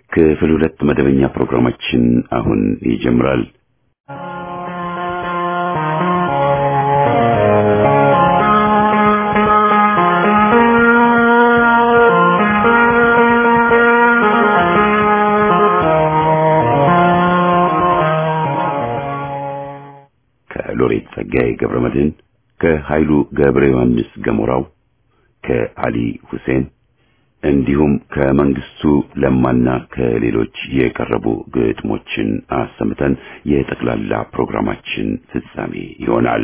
ክፍል 2 መደበኛ ፕሮግራማችን አሁን ይጀምራል። ከሎሬት ጸጋዬ ገብረመድህን፣ ከኃይሉ ገብረ ዮሐንስ ገሞራው፣ ከአሊ ሁሴን እንዲሁም ከመንግስቱ ለማና ከሌሎች የቀረቡ ግጥሞችን አሰምተን የጠቅላላ ፕሮግራማችን ፍጻሜ ይሆናል።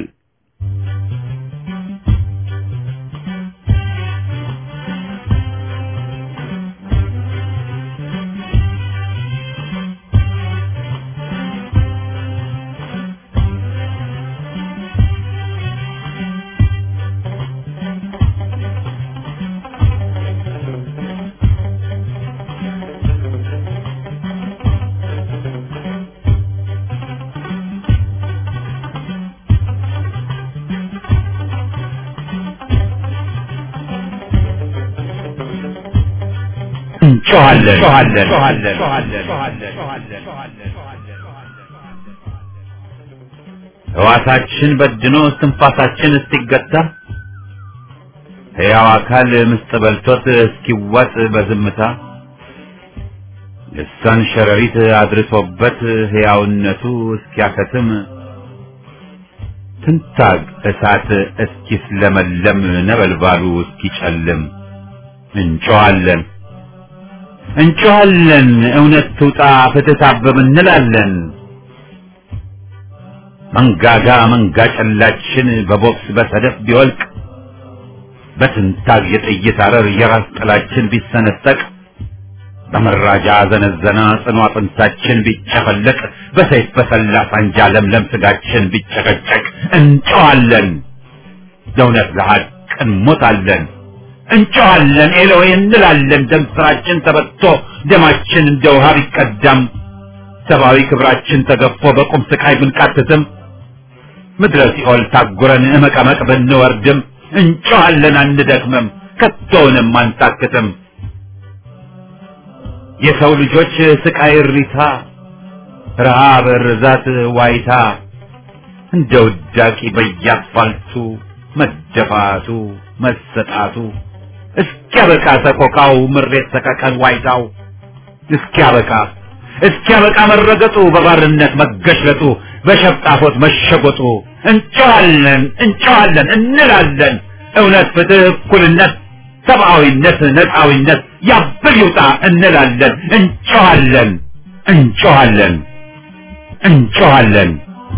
ሕዋሳችን በድኖ እስትንፋሳችን እስኪገታ ሕያው አካል ምስጥ በልቶት እስኪዋጥ በዝምታ ልሳን ሸረሪት አድርሶበት ሕያውነቱ እስኪያከትም ትንታግ እሳት እስኪስለመለም ነበልባሉ እስኪጨልም እንጮኻለን እውነት ትውጣ ፍትህ ታብብ እንላለን። መንጋጋ መንጋ ጨላችን በቦክስ በሰደፍ ቢወልቅ በትንታግ የጥይት አረር የራስ ጥላችን ቢሰነጠቅ በመራጃ ዘነዘና ጽኑ አጥንታችን ቢጨፈለቅ በሰይፍ በሰላ ሳንጃ ለምለም ስጋችን ቢጨቀጨቅ እንጮኻለን ለእውነት ለሐቅ እንሞታለን። እንጮኻለን ኤሎይ እንላለን። ደም ስራችን ተበጥቶ ደማችን እንደ ውሃ ቢቀዳም ሰብአዊ ክብራችን ተገፎ በቁም ስቃይ ብንቃትትም ምድረ ሲኦል ታጉረን መቀመቅ ብንወርድም እንጮኻለን አንደክምም ከቶውንም አንታክትም። የሰው ልጆች ስቃይ እሪታ ረሃብ ርዛት ዋይታ እንደ ውዳቂ በየአስፋልቱ መደፋቱ መሰጣቱ እስኪያበቃ ሰቆቃው ምሬት ሰቀቀን ዋይታው እስኪያበቃ መረገጡ በባርነት መገሽለጡ በሸፍጣፎት መሸጎጡ እንጮኻለን እንላለን። እውነት ፍትህ እኩልነት ሰብአዊነት ነፃዊነት ያብል ይውጣ እንላለን። እንጮኻለን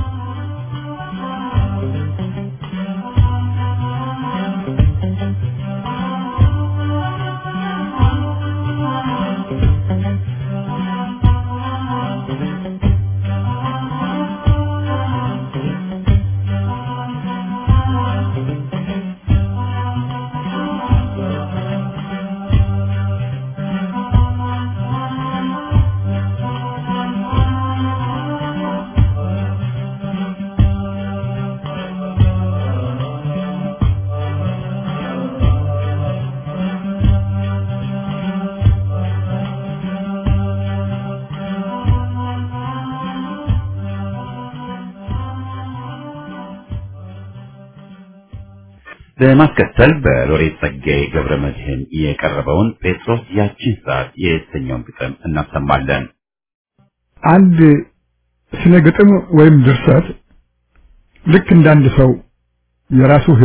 በማስከተል በሎሬት ጸጋዬ ገብረመድህን የቀረበውን ጴጥሮስ ያቺን ሰዓት የተሰኘውን ግጥም እናሰማለን። አንድ ስነ ግጥም ወይም ድርሰት ልክ እንዳንድ ሰው የራሱን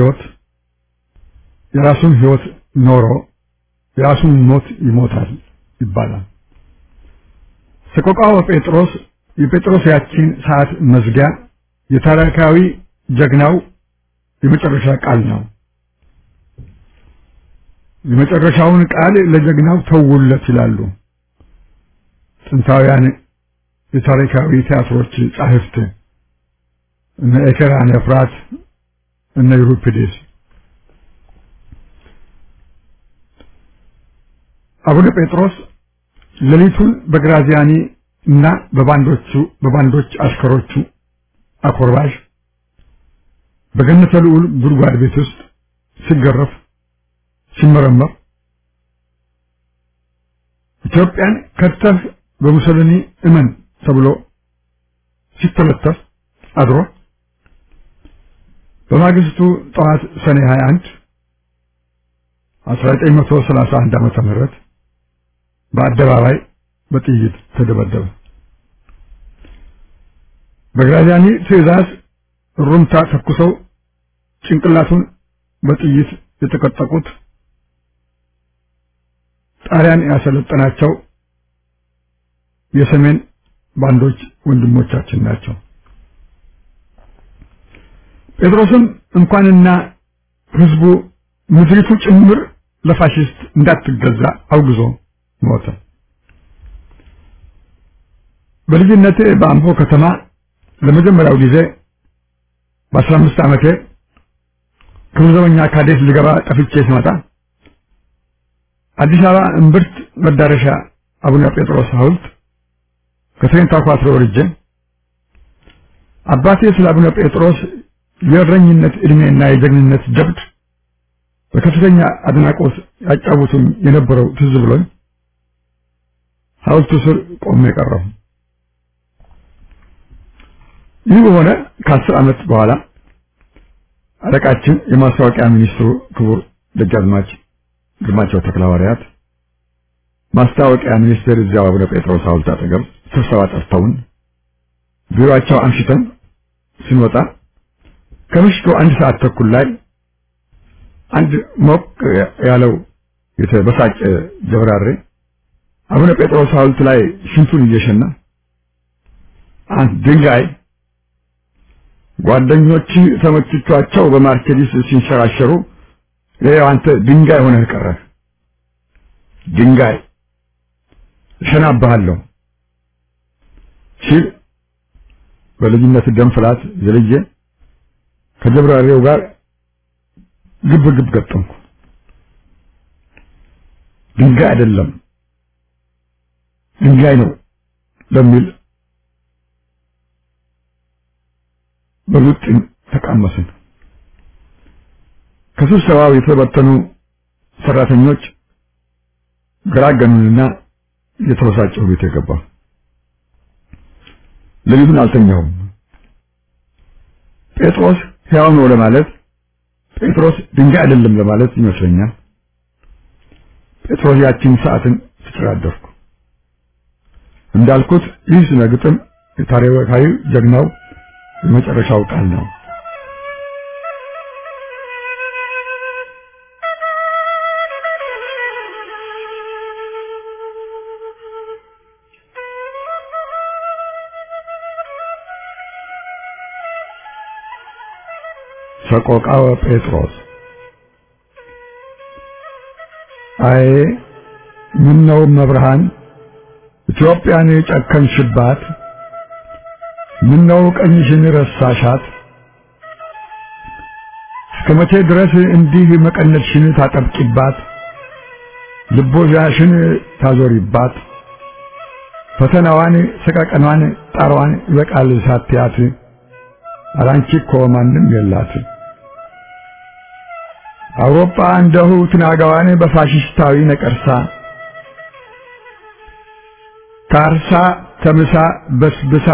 ህይወት ኖሮ የራሱን ሞት ይሞታል ይባላል። ሰቆቃወ ጴጥሮስ የጴጥሮስ ያቺን ሰዓት መዝጊያ የታሪካዊ ጀግናው የመጨረሻ ቃል ነው። የመጨረሻውን ቃል ለጀግናው ተውለት ይላሉ ጥንታውያን የታሪካዊ ቲያትሮች ጻሕፍት እነ ኤኬራን ኤፍራት እነ ዩሪፒዴስ። አቡነ ጴጥሮስ ሌሊቱን በግራዚያኒ እና በባንዶች አሽከሮቹ አኮርባሽ በገነተ ልዑል ጉድጓድ ቤት ውስጥ ሲገረፍ ሲመረመር ኢትዮጵያን ከተህ በሙሶሊኒ እመን ተብሎ ሲተለተፍ አድሮ በማግስቱ ጠዋት ሰኔ 21 1931 ዓመተ ምህረት በአደባባይ በጥይት ተደበደበ። በግራዚያኒ ትዕዛዝ ሩምታ ተኩሰው ጭንቅላቱን በጥይት የተቀጠቁት ጣሊያን ያሰለጠናቸው የሰሜን ባንዶች ወንድሞቻችን ናቸው። ጴጥሮስም እንኳንና ህዝቡ ምድሪቱ ጭምር ለፋሺስት እንዳትገዛ አውግዞ ሞተ። በልጅነቴ በአምቦ ከተማ ለመጀመሪያው ጊዜ በ15 ዓመቴ ክሩዘኛ ካዴት ልገባ ጠፍቼ ስመጣ አዲስ አበባ እምብርት መዳረሻ አቡነ ጴጥሮስ ሐውልት ከትሬንታ ኳትሮ ወርጄ አባቴ ስለ አቡነ ጴጥሮስ የእረኝነት ዕድሜና የጀግንነት ጀብድ በከፍተኛ አድናቆት ያጫውቱኝ የነበረው ትዝ ብሎኝ ሐውልቱ ስር ቆሜ ቀረሁ። ይህ ሆነ ከ10 ዓመት በኋላ አለቃችን የማስታወቂያ ሚኒስትሩ ክቡር ደጃዝማች ግርማቸው ተክለሐዋርያት ማስታወቂያ ሚኒስቴር እዚያው አቡነ ጴጥሮስ ሐውልት አጠገብ ስብሰባ ጠርተውን ቢሮአቸው አምሽተን ስንወጣ ከምሽቱ 1 ሰዓት ተኩል ላይ አንድ ሞቅ ያለው የተበሳጨ ጀብራሬ አቡነ ጴጥሮስ ሐውልት ላይ ሽንቱን እየሸና አንድ ድንጋይ ጓደኞች ተመችቷቸው በማርኬዲስ ሲንሸራሸሩ ለያው አንተ ድንጋይ ሆነህ ቀረህ፣ ድንጋይ እሸናብሃለሁ ሲል በልጅነት ደም ፍላት ዘልዬ ከጀብራሪው ጋር ግብ ገጠምኩ። ድንጋይ አይደለም ድንጋይ ነው ለሚል በሩጥን ተቃመስን። ከስብሰባው የተበተኑ ሰራተኞች ገራገኑንና የተበሳጨው ቤት የገባ ለሊቱን አልተኛውም። ጴጥሮስ ሕያው ነው ለማለት ጴጥሮስ ድንጋይ አይደለም ለማለት ይመስለኛል። ጴጥሮስ ያችን ሰዓትን ተጨራደርኩ። እንዳልኩት ይህ ስነ ግጥም የታሪካዊ ጀግናው የመጨረሻው ቃል ነው። ሰቆቃወ ጴጥሮስ። አይ ምነው መብርሃን ኢትዮጵያን ጨከንሽባት፣ ምነው ቀኝሽን ረሳሻት፣ እስከመቼ ድረስ እንዲህ መቀነትሽን ታጠብቂባት፣ ልቦዛሽን ታዞሪባት፣ ፈተናዋን ሰቀቀኗን ጣሯን ይበቃል ሳትያት፣ አላንቺ እኮ ማንም የላት። አውሮፓ እንደሁ ትናጋዋን በፋሽስታዊ ነቀርሳ ታርሳ ተምሳ በስብሳ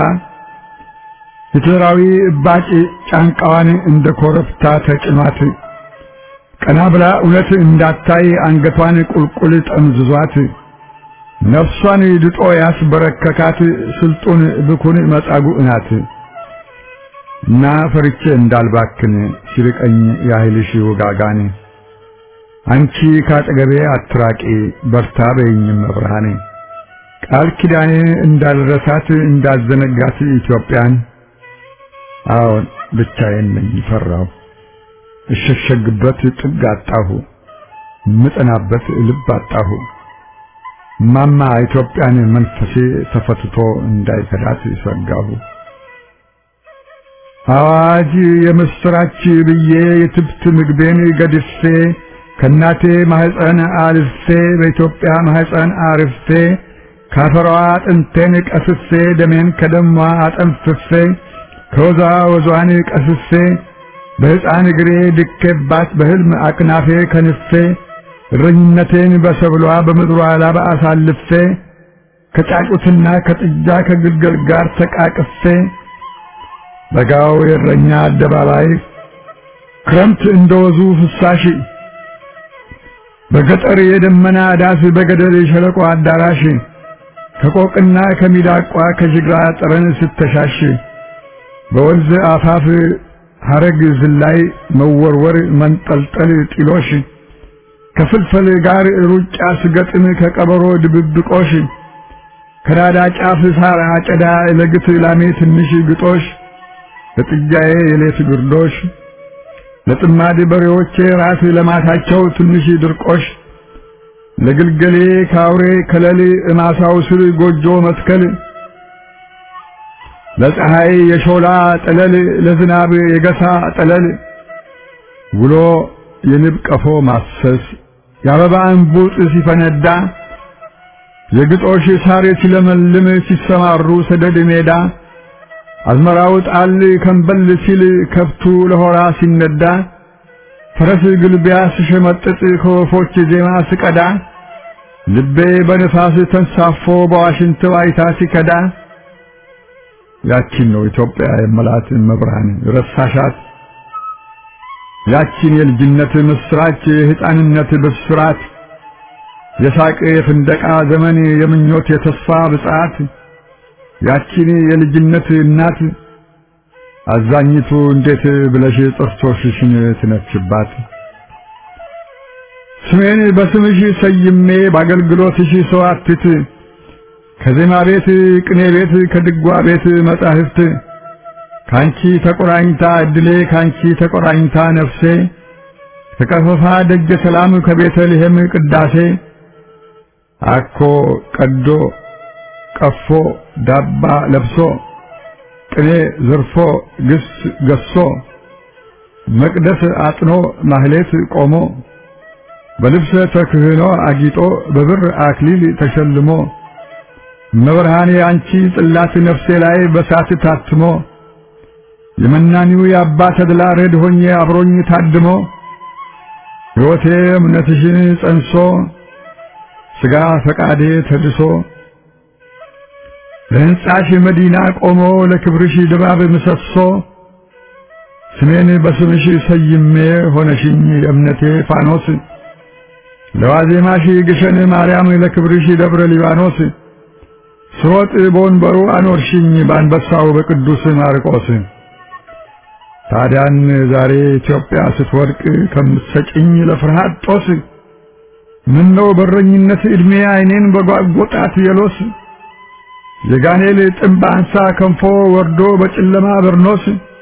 ሂትለራዊ ባጭ ጫንቃዋን እንደ ኮረፍታ ተጭኗት ቀና ብላ እውነት እንዳታይ አንገቷን ቁልቁል ጠምዝዟት ነፍሷን ድጦ ያስበረከካት ስልጡን ብኩን መጻጉዕ ናት። እና ፈርቼ እንዳልባክን ሲርቀኝ ያህልሽ ወጋጋኔ አንቺ ካጠገቤ አትራቂ በርታ በይኝም መብርሃኔ ቃል ኪዳኔ እንዳልረሳት እንዳዘነጋት ኢትዮጵያን አዎን ብቻዬን ነኝ ፈራሁ እሸሸግበት ጥግ አጣሁ ምጠናበት ልብ አጣሁ ማማ ኢትዮጵያን መንፈሴ ተፈትቶ እንዳይከዳት ይሰጋሁ አዋጅ የምስራች ብዬ የትብት ምግቤን ገድፌ ከናቴ ማህፀን አልፌ በኢትዮጵያ ማህፀን አርፌ ካፈሯ አጥንቴን ቀስፌ ደሜን ከደሟ አጠንፍፌ ከወዟ ወዟን ቀስፌ በሕፃን እግሬ ድኬባት በሕልም አቅናፌ ከንፌ እረኝነቴን በሰብሏ በምድሯ ላባ አሳልፌ ከጫጩትና ከጥጃ ከግልገል ጋር ተቃቅፌ በጋው የእረኛ አደባባይ ክረምት እንደወዙ ፍሳሽ በገጠር የደመና ዳስ በገደል የሸለቆ አዳራሽ ከቆቅና ከሚዳቋ ከጅግራ ጠረን ስተሻሽ በወንዝ አፋፍ ሐረግ ዝላይ መወርወር መንጠልጠል ጢሎሽ ከፍልፈል ጋር ሩጫ ስገጥም ከቀበሮ ድብብቆሽ ከራዳ ጫፍ ሳር አጨዳ ለግት ላሜ ትንሽ ግጦሽ ለጥጃዬ የሌት ግርዶሽ ለጥማድ በሬዎቼ ራስ ለማታቸው ትንሽ ድርቆሽ ለግልገሌ ካውሬ ከለል እማሳው ስር ጎጆ መትከል ለፀሐይ የሾላ ጠለል ለዝናብ የገሳ ጠለል ውሎ የንብ ቀፎ ማሰስ የአበባ እንቡጥ ሲፈነዳ የግጦሽ ሳር ሲለመልም ሲሰማሩ ሰደድ ሜዳ አዝመራው ጣል ከንበል ሲል ከብቱ ለሆራ ሲነዳ ፈረስ ግልቢያ ሲሸመጥጥ ከወፎች ዜማ ሲቀዳ ልቤ በነፋስ ተንሳፎ በዋሽንት ዋይታ ሲከዳ ያቺን ነው ኢትዮጵያ የመላት መብርሃን ረሳሻት ያቺን የልጅነት ምስራች የሕፃንነት ብስራት የሳቅ የፍንደቃ ዘመን የምኞት የተስፋ ብጻት ያቺን የልጅነት እናት አዛኝቱ እንዴት ብለሽ ጥርሶችሽን ትነፍሽባት ስሜን በስምሽ ሰይሜ ባገልግሎትሽ ሰዋትት ከዜማ ቤት ቅኔ ቤት ከድጓ ቤት መጻሕፍት ካንቺ ተቆራኝታ እድሌ ካንቺ ተቆራኝታ ነፍሴ ተቀፈፋ ደጀ ሰላም ከቤተልሔም ቅዳሴ አኮ ቀዶ ቀፎ ዳባ ለብሶ ቅኔ ዘርፎ ግስ ገሶ መቅደስ አጥኖ ማህሌት ቆሞ በልብሰ ተክህኖ አጊጦ በብር አክሊል ተሸልሞ መብርሃኔ አንቺ ጽላት ነፍሴ ላይ በሳት ታትሞ የመናኒው የአባ ተድላ ረድ ሆኜ አብሮኝ ታድሞ ሕይወቴ እምነትሽን ጸንሶ ሥጋ ፈቃዴ ተድሶ ለሕንጻሽ መዲና ቆሞ ለክብርሽ ድባብ ምሰሶ ስሜን በስምሽ ሰይሜ ሆነሽኝ የእምነቴ ፋኖስ ለዋዜማሽ ግሸን ማርያም ለክብርሽ ደብረ ሊባኖስ ስሮጥ በወንበሩ አኖርሽኝ በአንበሳው በቅዱስ ማርቆስ ታዲያን ዛሬ ኢትዮጵያ ስትወድቅ ከምትሰጭኝ ለፍርሃት ጦስ ምነው በረኝነት ዕድሜ ዓይኔን በጓጎጣት የሎስ የጋኔል ጥምብ አንሳ ከንፎ ወርዶ በጨለማ በርኖስ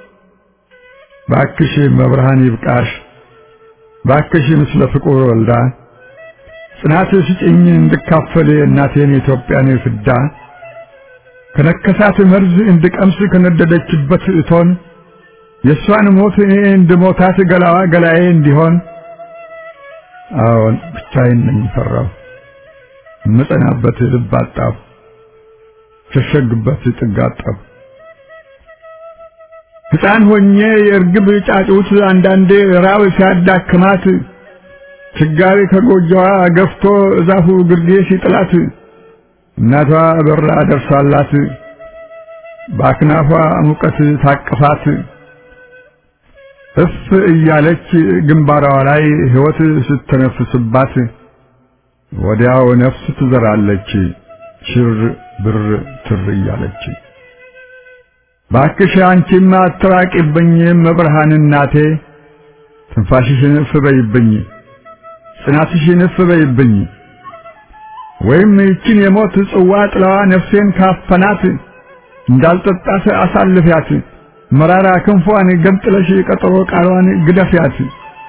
ባክሽ መብርሃን ይብቃሽ ባክሽ ምስለ ፍቁር ወልዳ ጽናት ስጭኝ እንድካፈል እናቴን ኢትዮጵያን ፍዳ ከነከሳት መርዝ እንድቀምስ ከነደደችበት እቶን የሷን ሞት እኔ እንድሞታት ገላዋ ገላዬ እንዲሆን አዎን ብቻዬን ነኝ ፈራው መጸናበት ልብ አጣሁ ሸሸግበት ጥጋጣሁ ሕፃን ሆኜ የርግብ ጫጩት አንዳንዴ ራብ ሲያዳክማት ችጋሪ ከጎጆዋ ገፍቶ ዛፉ ግርጌ ሲጥላት እናቷ በራ ደርሳላት ባክናፏ ሙቀት ታቅፋት እፍ እያለች ግንባሯ ላይ ሕይወት ስትነፍስባት ወዲያው ነፍስ ትዘራለች ሽር ብር ትር እያለች ባክሽ አንቺማ አትራቂብኝ መብርሃን እናቴ ትንፋሽሽን እፍ በይብኝ ጽናትሽን እፍ በይብኝ ወይም ይችን የሞት ጽዋ ጥላዋ ነፍሴን ካፈናት እንዳልጠጣት አሳልፊያት መራራ ክንፏን ገምጥለሽ ቀጠሮ ቃሏን ግደፊያት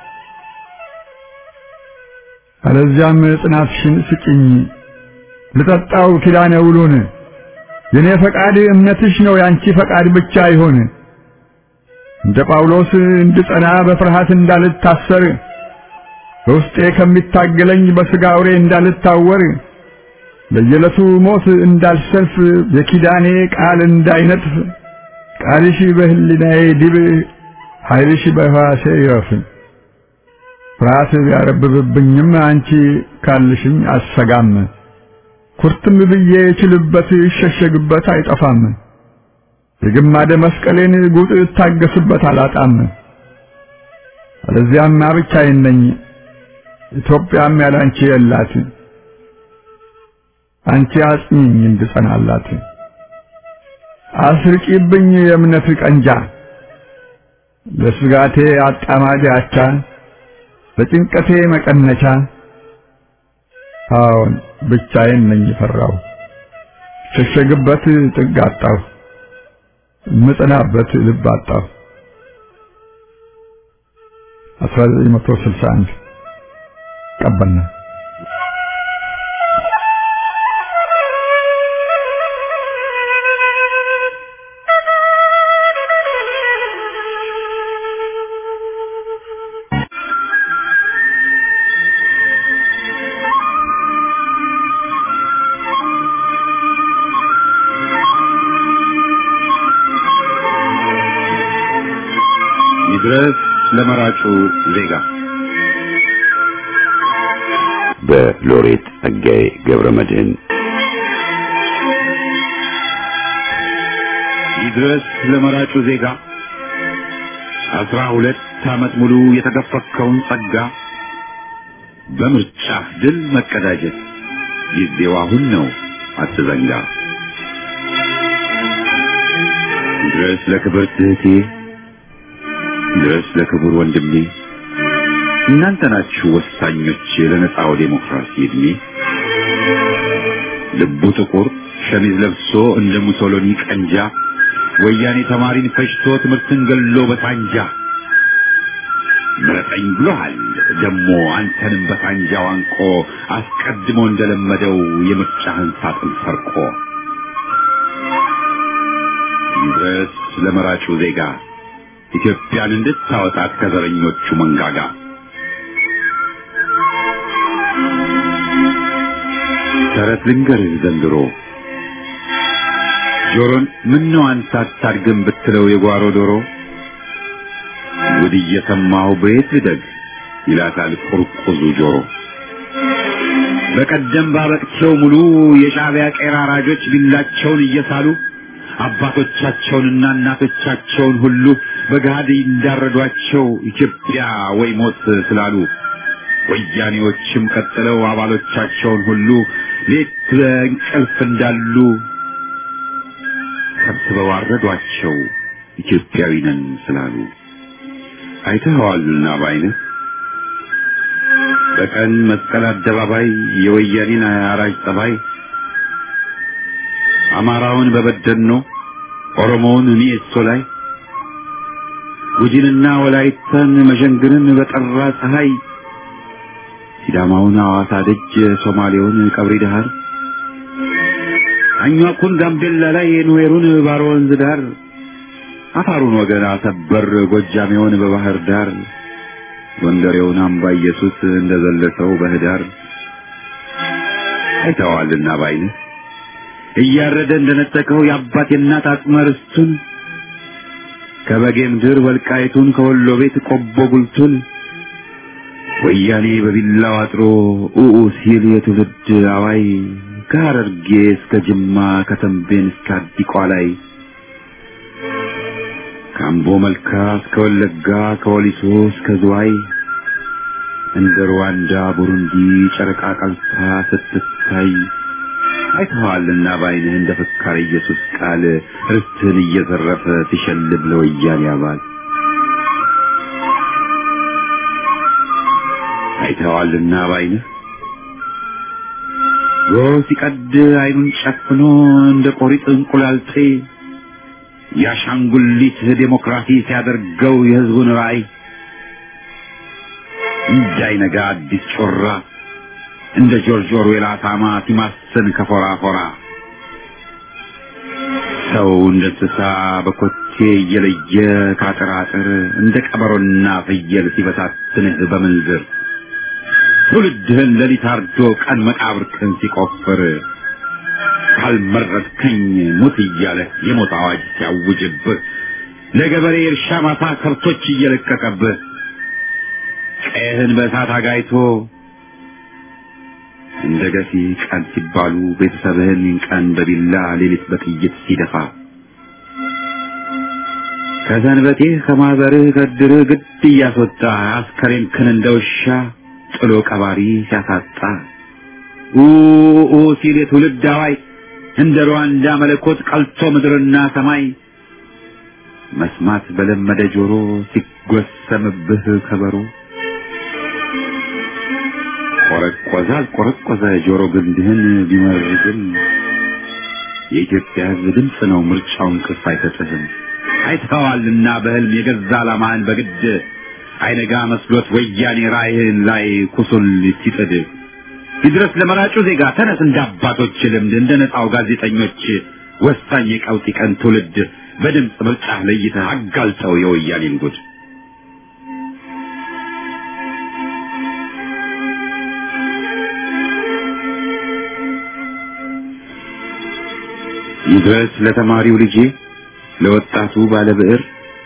አለዚያም ጽናትሽን ስጭኝ ልጠጣው ኪዳነ ውሉን የኔ ፈቃድ እምነትሽ ነው ያንቺ ፈቃድ ብቻ ይሁን እንደ ጳውሎስ እንድጸና በፍርሃት እንዳልታሰር በውስጤ ከሚታገለኝ በሥጋ አውሬ እንዳልታወር ለየለቱ ሞት እንዳልሰልፍ የኪዳኔ ቃል እንዳይነጥፍ ቃልሽ በህሊናዬ ዲብ ኃይልሽ በሕዋሴ ይረፍ ፍርሃት ቢያረብብብኝም አንቺ ካልሽኝ አሰጋም ኩርትም ብዬ ችልበት ይሸሸግበት አይጠፋም የግማደ መስቀሌን ጉጥ ታገስበት አላጣም አለዚያም ብቻዬን ነኝ ኢትዮጵያም ያላንቺ የላት አንቺ አጽኚኝ እንድጸናላት አስርቂብኝ የእምነት ቀንጃ ለስጋቴ አጣማጅ አቻ በጭንቀቴ መቀነቻ አዎን ብቻዬን ነኝ ፈራው ሸሸግበት ጥግ አጣሁ ምጽናበት ልብ አጣሁ 1961 ቀበልና ይድረስ ለመራጩ ዜጋ በሎሬት ጸጋዬ ገብረመድህን ይድረስ ለመራጩ ዜጋ 12 ዓመት ሙሉ የተገፈከውን ጸጋ በምርጫ ድል መቀዳጀት ጊዜው አሁን ነው አትዘንጋ ይድረስ ለክብርት እህቴ ድረስ ለክቡር ወንድሜ እናንተ ናችሁ ወሳኞች ለነጻው ዴሞክራሲ እድሜ ልቡ ጥቁር ሸሚዝ ለብሶ እንደ ሙሶሎኒ ቀንጃ ወያኔ ተማሪን ፈጅቶ ትምህርትን ገሎ በሳንጃ ምረጠኝ ብሎሃል ደሞ አንተንም በሳንጃው አንቆ አስቀድሞ እንደለመደው የምርጫህን ሳጥን ሰርቆ ድረስ ለመራጩ ዜጋ ኢትዮጵያን እንድታወጣት ከዘረኞቹ መንጋጋ ተረት ልንገርህ ዘንድሮ ጆሮን ምነው አንተ አታድግም ብትለው የጓሮ ዶሮ ጉድ እየሰማሁ በየት ልደግ ይላታል ቁርቁዙ ጆሮ በቀደም ባበቅቸው ሙሉ የሻዕቢያ ቄራ አራጆች ቢላቸውን እየሳሉ አባቶቻቸውንና እናቶቻቸውን ሁሉ በጋድ እንዳረዷቸው ኢትዮጵያ ወይ ሞት ስላሉ ወያኔዎችም ቀጥለው አባሎቻቸውን ሁሉ ሌት እንቅልፍ እንዳሉ ሰብስበው አረዷቸው ኢትዮጵያዊ ነን ስላሉ አይተኸዋልና ባይነህ በቀን መስቀል አደባባይ የወያኔን አራጅ ጠባይ አማራውን በበደኖ ኦሮሞውን ሚኤሶ ላይ ጉጂንና ወላይታን መሸንግንን በጠራ ፀሐይ ሲዳማውን ሐዋሳ ደጅ ሶማሌውን ቀብሪ ዳህር አኛኩን ጋምቤላ ላይ ኑዌሩን ባሮ ወንዝ ዳር አፋሩን ወገን አሰበር ጎጃሜውን በባህር ዳር ጎንደሬውን አምባ ኢየሱስ እንደዘለሰው በህዳር አይተዋልና ባይነህ እያረደ እንደነጠቀው የአባት የእናት አጽመ ርስቱን ከበጌምድር ወልቃይቱን ከወሎ ቤት ቆቦ ጉልቱን ወያኔ በቢላው አጥሮ ኡኡ ሲል የትውልድ አዋይ ከሐረርጌ እስከ ጅማ ከተንቤን እስከ አዲቋ ላይ ካምቦ መልካ እስከ ወለጋ ከወሊሶ እስከ ዝዋይ እንደ ሩዋንዳ ቡሩንዲ ጨረቃ ቀልታ ስትታይ አይተዋልና ባይነህ እንደ ፈካሪ ኢየሱስ ቃል ርስትህን እየዘረፈ ሲሸልብ ለወያኔ አባል አይተዋልና ባይነህ ጎህ ሲቀድ አይኑን ጨፍኖ እንደ ቆሪጥ እንቁላልጤ ያሻንጉሊት ዴሞክራሲ ሲያደርገው የህዝቡን ራእይ እንዳይነጋ አዲስ ጮራ እንደ ጆርጅ ኦርዌል አሳማ ሲማስን ከፎራ ፎራ ሰው እንደ እንስሳ በኮቴ እየለየ ካጥራጥር እንደ ቀበሮና ፍየል ሲበታትንህ በምንዝር ትውልድህን ሌሊት አርዶ ቀን መቃብርህን ሲቆፍር ካልመረጥከኝ ሙት እያለ የሞት አዋጅ ሲያውጅብህ ለገበሬ እርሻ ማሳ ከብቶች እየለቀቀብህ ቀይህን በእሳት አጋይቶ እንደ ገፊ ቀን ሲባሉ ቤተሰብህን ቀን በቢላ ሌሊት በጥይት ሲደፋ ከሰንበቴህ ከማህበርህ ከድርህ ግድ እያስወጣ አስከሬንክን እንደ ውሻ ጥሎ ቀባሪ ሲያሳጣ ሲል የትውልድ አዋይ እንደ ሩዋንዳ መለኮት ቀልቶ ምድርና ሰማይ መስማት በለመደ ጆሮ ሲጎሰምብህ ከበሮ ቆረቆዘ ጆሮ ግንድህን ቢመርግም የኢትዮጵያ ሕዝብ ድምፅ ነው ምርጫውን ክፍ አይሰጥህም። አይተዋልና በህልም የገዛ ዓላማህን በግድ አይነጋ መስሎት ወያኔ ራእይህን ላይ ኩሱል ሲጥድ ይድረስ ለመራጩ ዜጋ ተነስ እንደ አባቶች ልምድ እንደ ነፃው ጋዜጠኞች ወሳኝ የቀውጢ ቀን ትውልድ በድምፅ ምርጫ ለይተህ አጋልጠው የወያኔን ጉድ። ይድረስ ለተማሪው ልጄ ለወጣቱ ባለብዕር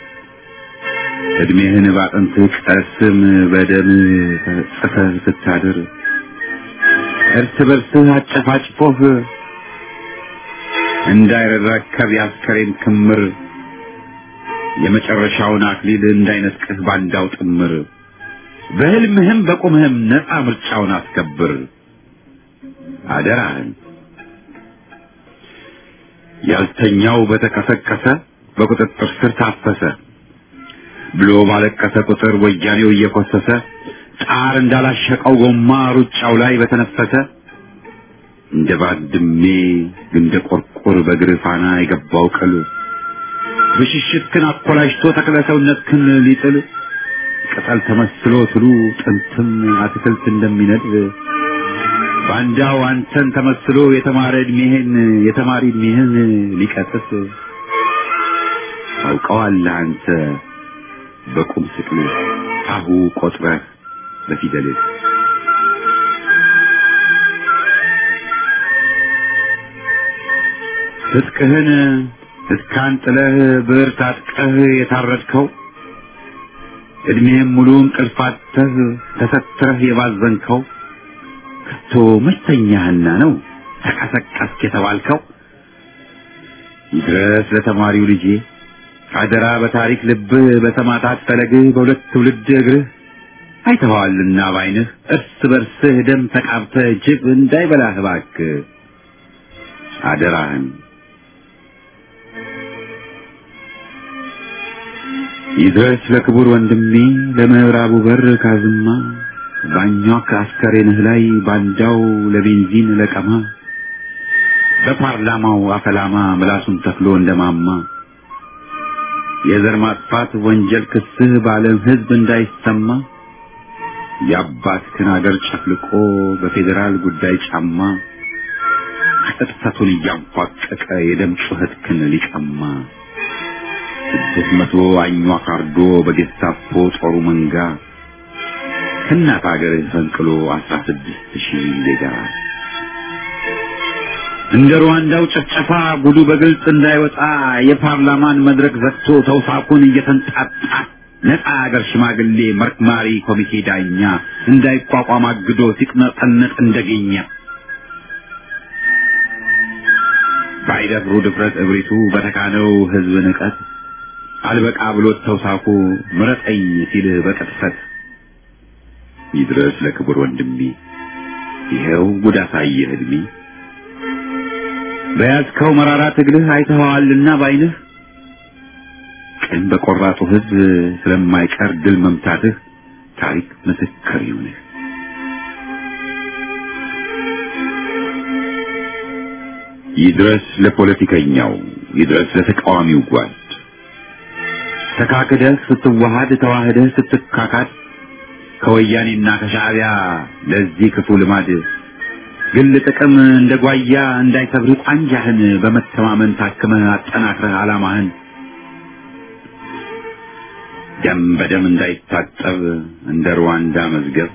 እድሜህን ባጥንት ቀስም በደም ጽፈህ ስታድር እርስ በርስህ አጨፋጭፎህ እንዳይረከብ ያስከሬን ክምር የመጨረሻውን አክሊል እንዳይነጥቅህ ባንዳው ጥምር በህልምህም በቁምህም ነፃ ምርጫውን አስከብር አደራህን። ያልተኛው በተቀሰቀሰ በቁጥጥር ስር ታፈሰ ብሎ ባለቀሰ ቁጥር ወያኔው እየኮሰሰ ጣር እንዳላሸቀው ጎማ ሩጫው ላይ በተነፈሰ እንደ ባድሜ እንደ ቆርቆር በግርፋና የገባው ቀሉ ብሽሽትክን አኮላሽቶ ተክለ ሰውነትክን ሊጥል ቅጠል ተመስሎ ትሉ ጥንትም አትክልት እንደሚነድል ባንዳው አንተን ተመስሎ የተማረ እድሜህን ሊቀጥፍ ታውቀዋለህ አንተ በቁም ስቅል ታሁ ቆጥረህ በፊደል ትጥቅህን እስካን ጥለህ ብዕር ታጥቀህ የታረድከው እድሜህም ሙሉ እንቅልፋተህ ተሰትረህ የባዘንከው ከቶ መስተኛህና ነው ተቀሰቀስክ የተባልከው። ይድረስ ለተማሪው ልጄ አደራ በታሪክ ልብህ በሰማዕታት ፈለግህ በሁለት ትውልድ እግርህ አይተኸዋልና ባይንህ እርስ በርስህ ደም ተቃብተህ ጅብ እንዳይበላህ እባክህ አደራህን። ይድረስ ለክቡር ወንድሜ ለምዕራቡ በር ካዝማ ባኛው ከአስከሬንህ ላይ ባንዳው ለቤንዚን ለቀማ በፓርላማው አፈላማ ምላሱን ተክሎ እንደማማ የዘር ማጥፋት ወንጀል ክስህ በዓለም ሕዝብ እንዳይሰማ የአባትህን አገር ጨፍልቆ በፌዴራል ጉዳይ ጫማ ቅጥፈቱን እያንፏቀቀ የደም ጩኸትክን ሊቀማ 600 አኟክ አርዶ በጌስታፖ ጦሩ መንጋ ከእናት አገርህ ፈንቅሎ 16,000 ዜጋ እንደ ሩዋንዳው ጭፍጨፋ ጉዱ በግልጽ እንዳይወጣ የፓርላማን መድረክ ዘግቶ ተውሳኩን እየተንጣጣ ነፃ አገር ሽማግሌ መርማሪ ኮሚቴ ዳኛ እንዳይቋቋም አግዶ ሲቅነጠነጥ እንደገኘ ባይደፍሩ ድፍረት እብሪቱ በተካነው ህዝብ ንቀት አልበቃ ብሎት ተውሳኩ ምረጠኝ ሲል በቅጥፈት ይድረስ ለክቡር ወንድሜ ይሄው ጉድ አሳየህ እድሜ በያዝከው መራራ ትግልህ አይተኸዋልና ባይንህ ቀን በቆራጡ ህዝብ ስለማይቀር ድል መምታትህ ታሪክ ምስክር ይሁንህ። ይድረስ ለፖለቲከኛው ይድረስ ለተቃዋሚው ጓድ ተካክደህ ስትዋሃድ ተዋህደህ ስትካካድ ከወያኔና ከሻዕቢያ ለዚህ ክፉ ልማድ ግል ጥቅም እንደ ጓያ እንዳይሰብር ቋንጃህን በመተማመን ታክመህ አጠናክረህ ዓላማህን ደም በደም እንዳይታጠብ እንደ ሩዋንዳ መዝገብ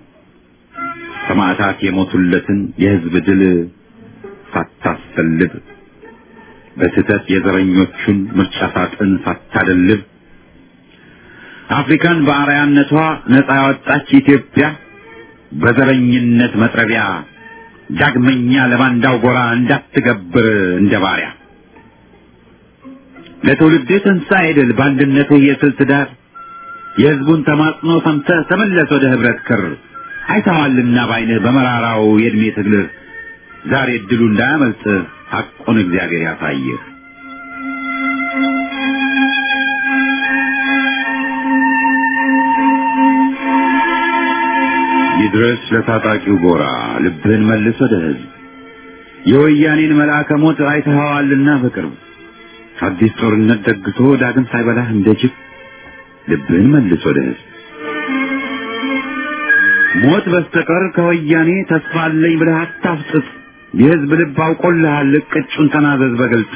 ሰማዕታት የሞቱለትን የህዝብ ድል ሳታሰልብ በስህተት የዘረኞቹን ምርጫ ሳጥን ሳታደልብ አፍሪካን በአርአያነቷ ነጻ ያወጣች ኢትዮጵያ በዘረኝነት መጥረቢያ ዳግመኛ ለባንዳው ጎራ እንዳትገብር እንደ ባሪያ ለትውልድ ትንሣኤ ድል በአንድነት የስልት ዳር የሕዝቡን ተማጽኖ ሰምተህ ተመለስ ወደ ህብረት ክር አይተዋልና ባይንህ በመራራው የዕድሜ ትግልህ ዛሬ እድሉ እንዳያመልጥ ሐቁን እግዚአብሔር ያሳይህ። ይድረስ ለታጣቂው ጎራ ልብህን መልስ ወደ ህዝብ የወያኔን መልአከ ሞት አይተኸዋልና በቅርብ አዲስ ጦርነት ደግሶ ዳግም ሳይበላህ እንደጅብ ልብህን መልስ ወደ ህዝብ ሞት በስተቀር ከወያኔ ተስፋ አለኝ ብለህ አታፍጥጥ የህዝብ ልብ አውቆልሃል ቅጩን ተናዘዝ በግልጽ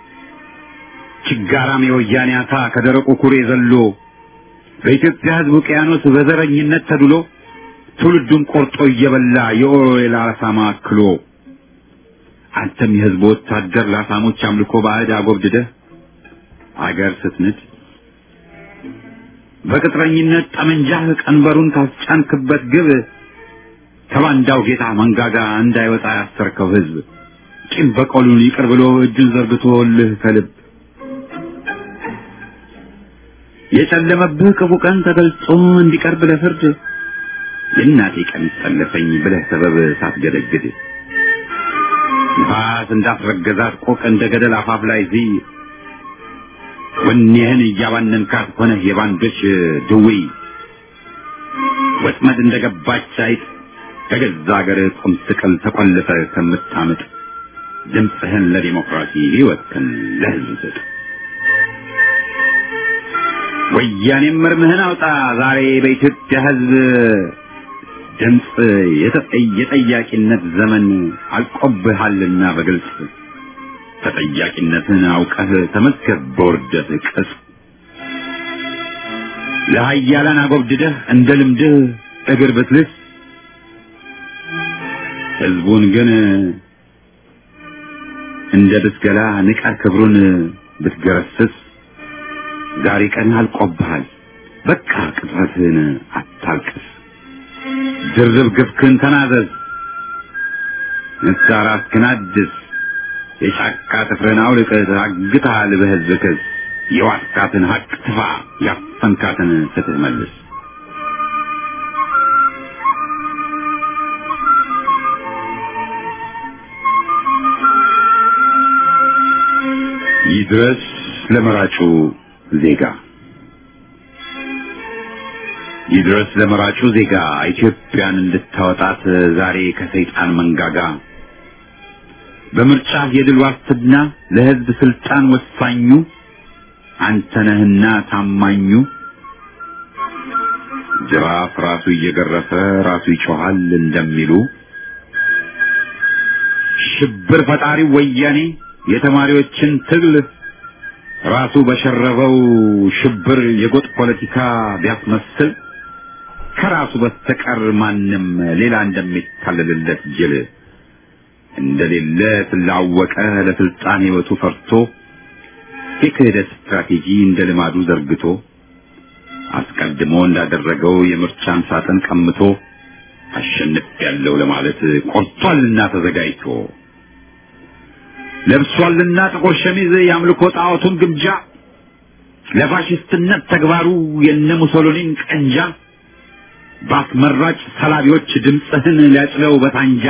ችጋራም የወያኔ አሳ ከደረቁ ኩሬ ዘሎ በኢትዮጵያ ህዝብ ውቅያኖስ በዘረኝነት ተድሎ ትውልዱን ቆርጦ እየበላ የኦሮኤል አሳማ አክሎ አንተም የህዝብ ወታደር ለአሳሞች አምልኮ ባዕድ አጎብድደህ አገር ስትንድ በቅጥረኝነት ጠመንጃህ ቀንበሩን ካስጫንክበት ግብ ከባንዳው ጌታ መንጋጋ እንዳይወጣ ያሰርከው ህዝብ ቂም በቀሉን ይቅር ብሎ እጁን ዘርግቶልህ ከልብ የጨለመብህ ክፉ ቀን ተገልጾ እንዲቀርብ ለፍርድ የእናቴ ቀን ይሰለፈኝ ብለህ ሰበብ ሳትገደግድ ንፋስ እንዳስረገዛት ቆቅ እንደ ገደል አፋፍ ላይ እዚህ ወኔህን እያባነንካት ሆነህ የባንዶች ድውይ ወጥመድ እንደገባች አይጥ ከገዛ አገርህ ቁም ስቅል ተቆልፈህ ከምታምጥ ድምፅህን ለዲሞክራሲ ሕይወትህን ለህዝብ ስጥ። ወያኔም እርምህን አውጣ ዛሬ በኢትዮጵያ ህዝብ ድምፅ የጠያቂነት ዘመን አልቆብሃልና በግልጽ ተጠያቂነትን አውቀህ ተመዝገብ በውርደት ቅጽ ለኃያላን አጎብድደህ እንደ ልምድህ እግር ብትልስ ህዝቡን ግን እንደ ብትገላ ንቀህ ክብሩን ብትገረስስ ዛሬ ቀን አልቆብሃል በቃ ቅጥረትህን አታልቅስ ድርብ ግፍክን ተናዘዝ ንስሐ ራስህን አድስ የጫካ ጥፍርህን አውልቅ አግተሃል በህዝብ ክስ የዋስካትን ሀቅ ትፋ ያፈንካትን ፍትህ መልስ ይድረስ ለመራጩ ዜጋ ይድረስ ለመራጩ ዜጋ ኢትዮጵያን እንድታወጣት ዛሬ ከሰይጣን መንጋጋ በምርጫ የድል ዋስትና ለህዝብ ስልጣን ወሳኙ አንተ ነህና ታማኙ ጅራፍ ራሱ እየገረፈ ራሱ ይጮሃል እንደሚሉ ሽብር ፈጣሪ ወያኔ የተማሪዎችን ትግል ራሱ በሸረበው ሽብር የጎጥ ፖለቲካ ቢያስመስል ከራሱ በስተቀር ማንም ሌላ እንደሚታለልለት ጅል እንደሌለ ስላወቀ ለስልጣን ህይወቱ ፈርቶ የክህደት ስትራቴጂ እንደ ልማዱ ዘርግቶ አስቀድሞ እንዳደረገው የምርጫን ሳጥን ቀምቶ አሸንፌያለሁ ለማለት ቆርጧልና ተዘጋጅቶ ለብሷልና ጥቁር ሸሚዝ የአምልኮ ጣዖቱን ግምጃ ለፋሽስትነት ተግባሩ የነ ሙሶሎኒን ቀንጃ ባስመራጭ ሰላቢዎች ድምፅህን ሊያጭለው በታንጃ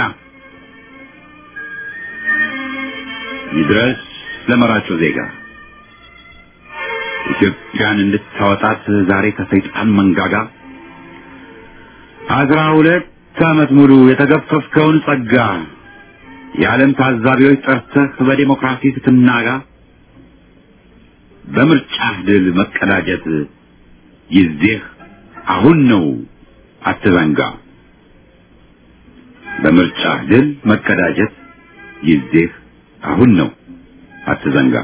ይድረስ ለመራጩ ዜጋ ኢትዮጵያን እንድታወጣት ዛሬ ከሰይጣን መንጋጋ 12 ዓመት ሙሉ የተገፈፍከውን ጸጋ የዓለም ታዛቢዎች ጠርተህ በዲሞክራሲ ስትናጋ በምርጫ ድል መቀዳጀት ይዜህ አሁን ነው አትዘንጋ በምርጫ ድል መቀዳጀት ይዜህ አሁን ነው አትዘንጋ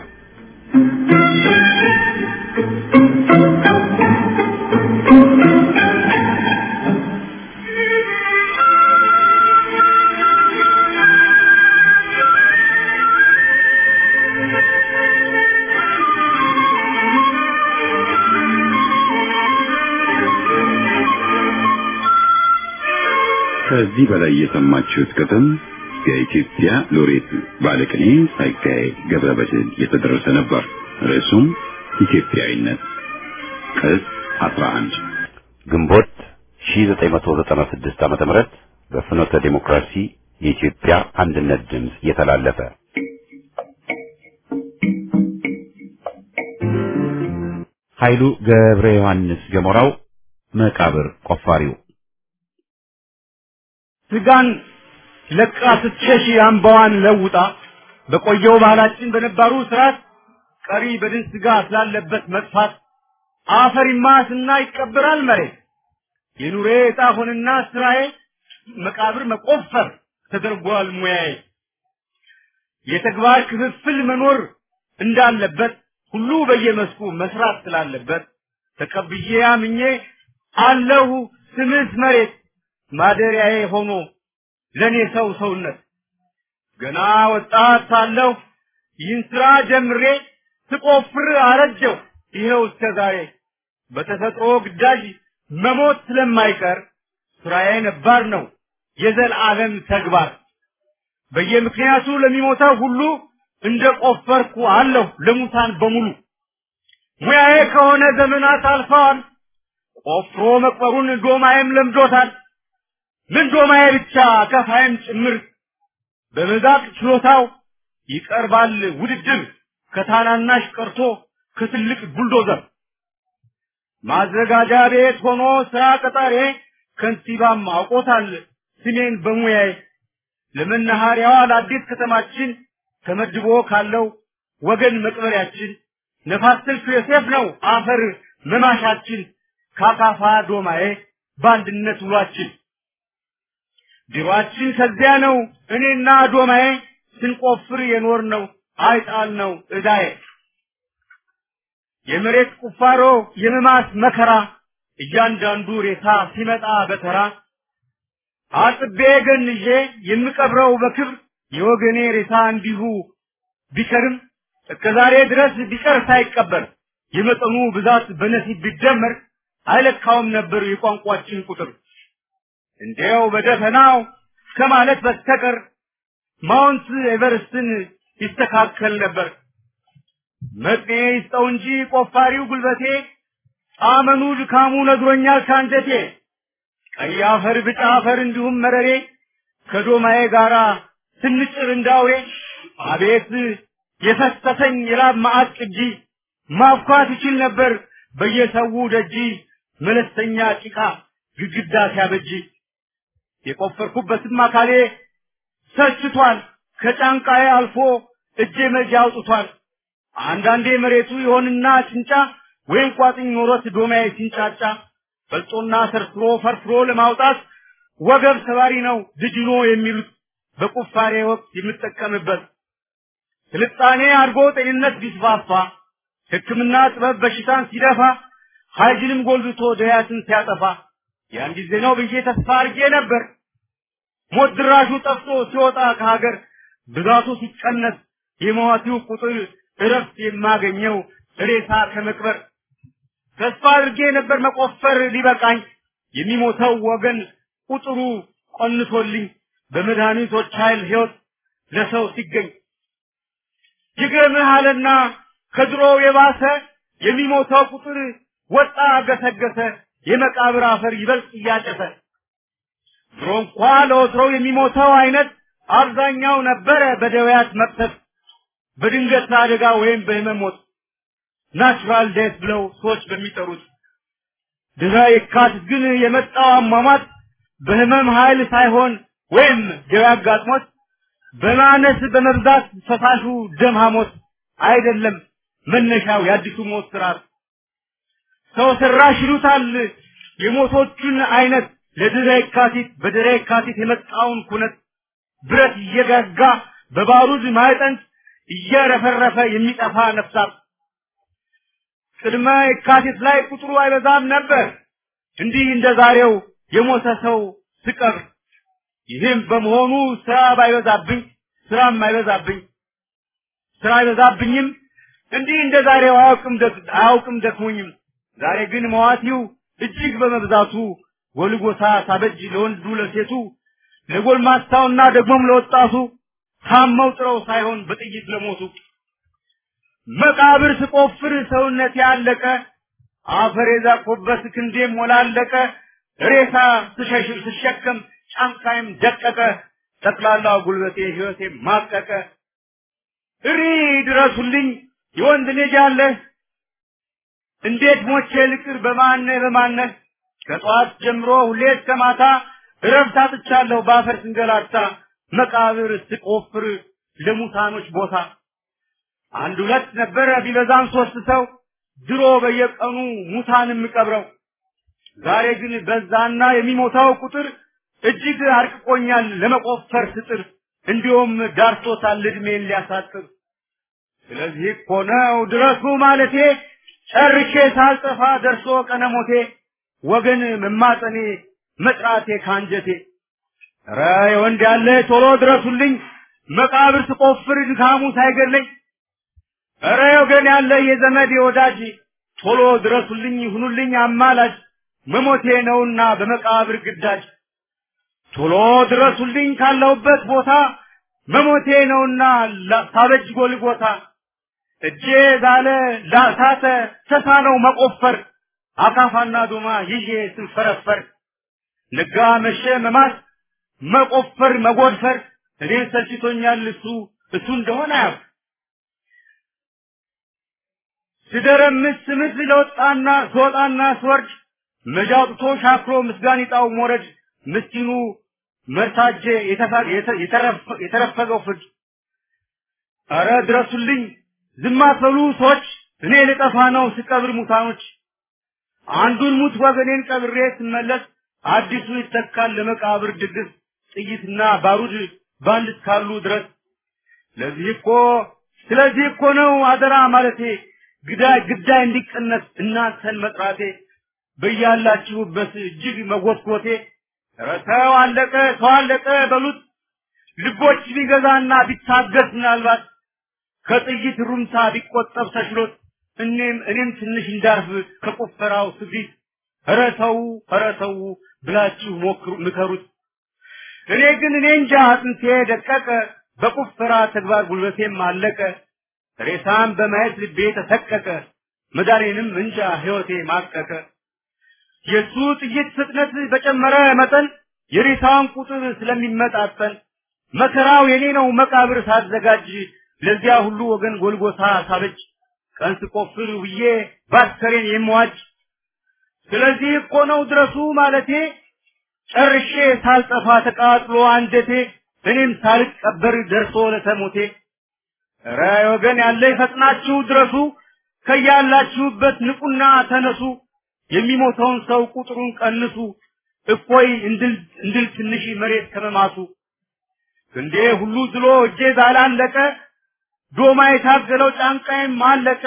ከዚህ በላይ የሰማችሁት ግጥም የኢትዮጵያ ሎሬት ባለቅኔ ጸጋዬ ገብረመድኅን የተደረሰ ነበር። ርዕሱም ኢትዮጵያዊነት። ቅጽ 11 ግንቦት 1996 ዓመተ ምህረት በፍኖተ ዲሞክራሲ የኢትዮጵያ አንድነት ድምጽ የተላለፈ ኃይሉ ገብረ ዮሐንስ ገሞራው መቃብር ቆፋሪው ስጋን ለቃ ስትሸሽ አምባዋን ለውጣ በቆየው ባህላችን በነባሩ ስርዓት ቀሪ በድን ስጋ ስላለበት መጥፋት አፈሪማ ስና ይቀበራል መሬት የኑሬ ጣሆንና ስራዬ መቃብር መቆፈር ተደርጓል ሙያዬ የተግባር ክፍፍል መኖር እንዳለበት ሁሉ በየመስኩ መስራት ስላለበት ተቀብዬ አምኜ አለሁ ስምስ መሬት ማደሪያዬ ሆኖ ለኔ ሰውነት ገና ወጣት ሳለሁ ይህን ስራ ጀምሬ ስቆፍር አረጀው ይሄው እስከዛሬ በተፈጥሮ ግዳጅ መሞት ስለማይቀር ስራዬ ነባር ነው የዘላለም ተግባር በየምክንያቱ ለሚሞታው ሁሉ እንደቆፈርኩ አለሁ ለሙታን በሙሉ ሙያዬ ከሆነ ዘመናት አልፈዋል ቆፍሮ መቅበሩን ዶማዬም ለምዶታል ምን ዶማዬ ብቻ ከፋይም ጭምር በመዛቅ ችሎታው ይቀርባል ውድድር ከታናናሽ ቀርቶ ከትልቅ ቡልዶዘር ማዘጋጃ ቤት ሆኖ ስራ ቀጣሪ ከንቲባም አውቆታል ስሜን በሙያዬ ለመናኸሪያዋ ለአዲስ ከተማችን ተመድቦ ካለው ወገን መቅበሪያችን ነፋስ ስልክ ዮሴፍ ነው አፈር መማሻችን ካካፋ ዶማዬ ባንድነት ውሏችን ድሯችን ከዚያ ነው እኔና ዶማዬ ስንቆፍር የኖር ነው አይጣል ነው እዳዬ የመሬት ቁፋሮ የመማስ መከራ እያንዳንዱ ሬሳ ሲመጣ በተራ አጥቤ ገንዤ የምቀብረው በክብር የወገኔ ሬሳ እንዲሁ ቢከርም እስከዛሬ ድረስ ቢቀር ሳይቀበር የመጠኑ ብዛት በነሲብ ቢደመር አይለካውም ነበር የቋንቋችን ቁጥር እንዴው በደፈናው ከማለት በስተቀር ማውንት ኤቨርስትን ይስተካከል ነበር መጥኔ ይስጠው እንጂ ቆፋሪው ጉልበቴ አመኑ ድካሙ ነግሮኛል ካንጀቴ ቀይ አፈር ብጫ አፈር እንዲሁም መረሬ ከዶማዬ ጋራ ስንጭር እንዳውሬ አቤት የፈሰሰኝ የላብ ማዕት ቅጂ ማፍኳት ይችል ነበር በየሰው ደጂ መለስተኛ ጭቃ ግድግዳ ሲያበጂ የቆፈርኩበትም አካሌ ሰልችቷል ከጫንቃዬ አልፎ እጄ መጃ አውጥቷል አንዳንዴ መሬቱ ይሆንና ጭንጫ ወይን ቋጥኝ ኖሮት ዶማዬ ሲንጫጫ በልጦና ሰርስሮ ፈርፍሮ ለማውጣት ወገብ ሰባሪ ነው ድጅኖ የሚሉት በቁፋሬ ወቅት የምጠቀምበት ስልጣኔ አድርጎ ጤንነት ቢስፋፋ ሕክምና ጥበብ በሽታን ሲደፋ ኃይልም ጎልብቶ ደያትን ሲያጠፋ ያን ጊዜ ነው ብዬ ተስፋ አድርጌ ነበር ሞት ድራሹ ጠፍቶ ሲወጣ ከሀገር ብዛቱ ሲቀነስ የሟቹ ቁጥር እረፍት የማገኘው ሬሳ ከመቅበር ተስፋ አድርጌ ነበር መቆፈር ሊበቃኝ የሚሞተው ወገን ቁጥሩ ቆንሶልኝ በመድኃኒቶች ኃይል ሕይወት ለሰው ሲገኝ ይገርምሃልና ከድሮ የባሰ የሚሞተው ቁጥር ወጣ ገሰገሰ የመቃብር አፈር ይበልጥ እያጨሰ ድሮ እንኳን ለወትሮው የሚሞተው አይነት አብዛኛው ነበረ በደዌያት መቅሰፍ በድንገት አደጋ ወይም በህመሞት ናቹራል ዴት ብለው ሰዎች በሚጠሩት ድራ የካቲት ግን የመጣው አሟሟት በህመም ኃይል ሳይሆን ወይም ደዌ አጋጥሞት በማነስ በመብዛት ፈሳሹ ደም ሐሞት አይደለም መነሻው የአዲሱ ሞት ስርዓት ሰው ሰራሽ ይሉታል የሞቶቹን አይነት ለድራ የካቲት በድራ የካቲት የመጣውን ኩነት ብረት እየጋጋ በባሩድ ማይጠንት እየረፈረፈ የሚጠፋ ነፍሳት ቅድመ የካቲት ላይ ቁጥሩ አይበዛም ነበር እንዲህ እንደዛሬው የሞተ ሰው ስቀብር ይህም በመሆኑ ስራ አይበዛብኝም እንዲህ እንደዛሬው አያውቅም ደክሞኝም ዛሬ ግን መዋቲው እጅግ በመብዛቱ ጎልጎታ ታበጅ ለወንዱ ለሴቱ ለጎልማሳውና ደግሞም ለወጣቱ ታመው ጥረው ሳይሆን በጥይት ለሞቱ መቃብር ስቆፍር ሰውነት ያለቀ አፈር የዛቆበት ክንዴም ሞላለቀ ሬሳ ስሸከም ጫንቃይም ደቀቀ ጠቅላላ ጉልበቴ ህይወቴ ማቀቀ እሪ ድረሱልኝ የወንድ ልጅ አለ እንዴት ሞቼ ልቅር በማነ ከጧት ጀምሮ ሁሌ እስከ ማታ እረፍት አጥቻለሁ ባፈር ስንገላታ መቃብር ስቆፍር ለሙታኖች ቦታ አንድ ሁለት ነበር ቢበዛም 3 ሰው ድሮ በየቀኑ ሙታንም ቀብረው ዛሬ ግን በዛና የሚሞታው ቁጥር እጅግ አርቅቆኛል ለመቆፈር ስጥር እንዲሁም ዳርቶታል እድሜን ሊያሳጥር ስለዚህ እኮ ነው ድረሱ ማለቴ ጨርሼ ሳልጠፋ ደርሶ ቀነሞቴ ወገን መማጠኔ መጥራቴ ካንጀቴ ኧረ ወንድ ያለ ቶሎ ድረሱልኝ መቃብር ስቆፍር ድካሙ ሳይገለኝ ኧረ ወገን ያለ የዘመድ ወዳጅ ቶሎ ድረሱልኝ ሁኑልኝ አማላጅ መሞቴ ነውና በመቃብር ግዳጅ ቶሎ ድረሱልኝ ካለውበት ቦታ መሞቴ ነውና ሳበጅ ጎልጎታ እጄ ዛለ ላሳተ ተሳነው መቆፈር አካፋና ዶማ ይዤ ስንፈረፈር ነጋ መሸ መማት መቆፈር መጎድፈር እኔን ሰልችቶኛል እሱ እንደሆነ ያው ስደረምስ ስምት ለወጣና ሶጣና ስወርድ መጃጥቶ ሻክሮ ምስጋኒጣው ሞረድ ምስኪኑ መርታጄ የተረፈገው ፍድ አረ ድረሱልኝ ዝም አትበሉ ሰዎች እኔ ልጠፋ ነው ስቀብር ሙታኖች አንዱን ሙት ወገኔን ቀብሬ ስመለስ አዲሱ ይተካል ለመቃብር ድግስ ጥይትና ባሩድ ባንድ ካሉ ድረስ ስለዚህ እኮ ነው አደራ ማለቴ ግዳይ እንዲቀነስ እናንተን መጥራቴ በያላችሁበት እጅግ መጎትኮቴ ረተው አለቀ በሉት ልቦች ቢገዛና ቢታገስ ምናልባት ከጥይት ሩምታ ቢቆጠብ ተሽሎት እኔም ትንሽ እንዳርፍ ከቆፈራው ስቢት ረተው ብላችሁ ምከሩት እኔ እንጃ አጥንቴ ደቀቀ በቁፈራ ተግባር ጉልበቴም አለቀ ሬሳም በማየት ልቤ ተሰቀቀ መዳኔንም እንጃ ህይወቴ ማቀቀ የሱ ጥይት ፍጥነት በጨመረ መጠን የሬሳውን ቁጥር ስለሚመጣጠን መከራው የኔ ነው መቃብር ሳዘጋጅ ለዚያ ሁሉ ወገን ጎልጎታ ሳበጅ ቀን ስቆፍር ውዬ ባስከሬን የምዋጅ ስለዚህ እኮ ነው ድረሱ ማለቴ ጨርሼ ሳልጠፋ ተቃጥሎ አንጀቴ እኔም ሳልቀበር ደርሶ ለተሞቴ ኧረ ወገን ያለ ይፈጥናችሁ ድረሱ ከያላችሁበት ንቁና ተነሱ የሚሞተውን ሰው ቁጥሩን ቀንሱ እፎይ እንድል ትንሽ መሬት ከመማቱ እንዴ ሁሉ ዝሎ እጄ ዛላለቀ ዶማ የታገለው ጫንቃዬም አለቀ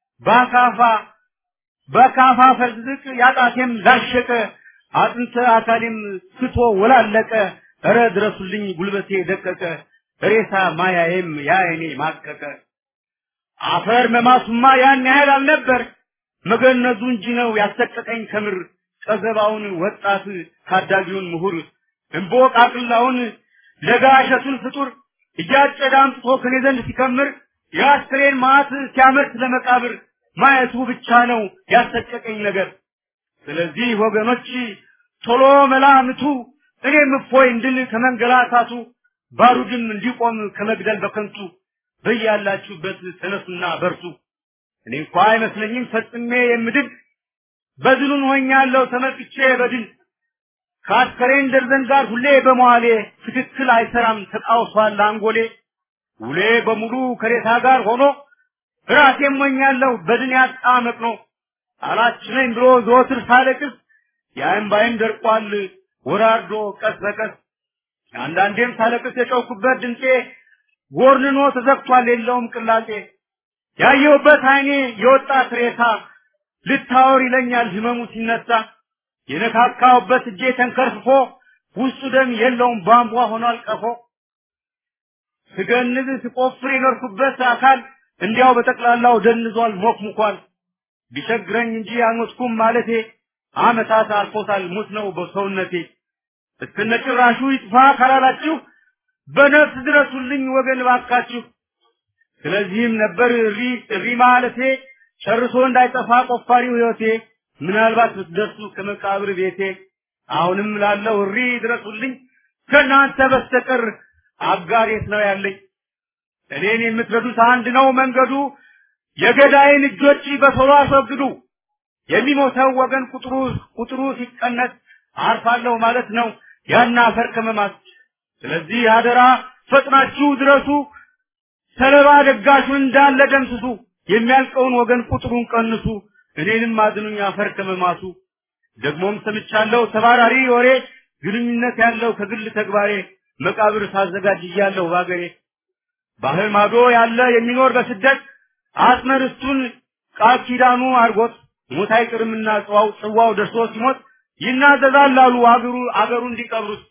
በካፋ ፈዝቅ ያጣቴም ላሸቀ አጥንተ አካሌም ስቶ ወላለቀ ኧረ ድረሱልኝ ጉልበቴ ደቀቀ ሬሳ ማያዬም ያይኔ ማቀቀ አፈር መማሱማ ያን ያህል አልነበር መገነዙ እንጂ ነው ያሰቀቀኝ ከምር ቀዘባውን ወጣት ታዳጊውን ምሁር እንቦቃቅላውን ለጋሸቱን ፍጡር እያጨዳም ቶከኔ ዘንድ ሲከምር ያስሬን ማት ሲያመርት ለመቃብር ማየቱ ብቻ ነው ያሰቀቀኝ ነገር ስለዚህ ወገኖች ቶሎ መላምቱ እኔም እፎይ እንድል ከመንገላታቱ ባሩድም እንዲቆም ከመግደል በከንቱ በያላችሁበት ተነሱና በርቱ እኔ እንኳን አይመስለኝም ፈጽሜ የምድን በድሉን ሆኛለሁ ተመልክቼ በድል ካስከሬን ደርዘን ጋር ሁሌ በመዋሌ ትክክል አይሰራም ተቃውሷል አንጎሌ ሁሌ በሙሉ ከሬታ ጋር ሆኖ ራሴም ሆኛለሁ በድን ያጣመቅ ነው አላችነኝ ብሎ ዘወትር ሳለቅስ ያንባይም ደርቋል ወራርዶ ቀስ በቀስ አንዳንዴም ሳለቅስ የጮኩበት ድምጼ ጎርንኖ ተዘግቷል የለውም ቅላጤ ያየውበት አይኔ የወጣት ሬሳ ልታወር ይለኛል ህመሙ ሲነሳ የነካካውበት እጄ ተንከርፍፎ ውስጡ ደም የለውም ቧንቧ ሆኗል ቀፎ ስገንዝ ስቆፍር የኖርኩበት አካል እንዲያው በጠቅላላው ደንዟል ሞክሙኳል ቢቸግረኝ እንጂ አልሞትኩም ማለቴ አመታት አልፎታል ሙት ነው በሰውነቴ እስከነጭራሹ ይጥፋ ካላላችሁ በነፍስ ድረሱልኝ ወገን ባካችሁ። ስለዚህም ነበር እሪ ማለቴ ጨርሶ እንዳይጠፋ ቆፋሪው ህይወቴ ምናልባት ብትደርሱ ከመቃብር ቤቴ አሁንም ላለው እሪ ድረሱልኝ ከናንተ በስተቀር አጋሬት ነው ያለኝ። እኔን የምትረዱት አንድ ነው መንገዱ የገዳይን እጆች በቶሎ አስወግዱ። የሚሞተው ወገን ቁጥሩ ሲቀነስ አርፋለሁ ማለት ነው ያና አፈር ከመማት። ስለዚህ አደራ ፈጥናችሁ ድረሱ ሰለባ ደጋሹን እንዳለ ደምስሱ። የሚያልቀውን ወገን ቁጥሩን ቀንሱ እኔንም አድኑኝ አፈር ከመማቱ። ደግሞም ሰምቻለሁ ተባራሪ ወሬ ግንኙነት ያለው ከግል ተግባሬ መቃብር ሳዘጋጅ ያለው ባገሬ። ባህር ማዶ ያለ የሚኖር በስደት አስመርስቱን ቃል ኪዳኑ አርጎት ሞት አይቅርምና ጽዋው ደርሶ ሲሞት ይናዘዛል አሉ አገሩ እንዲቀብሩት።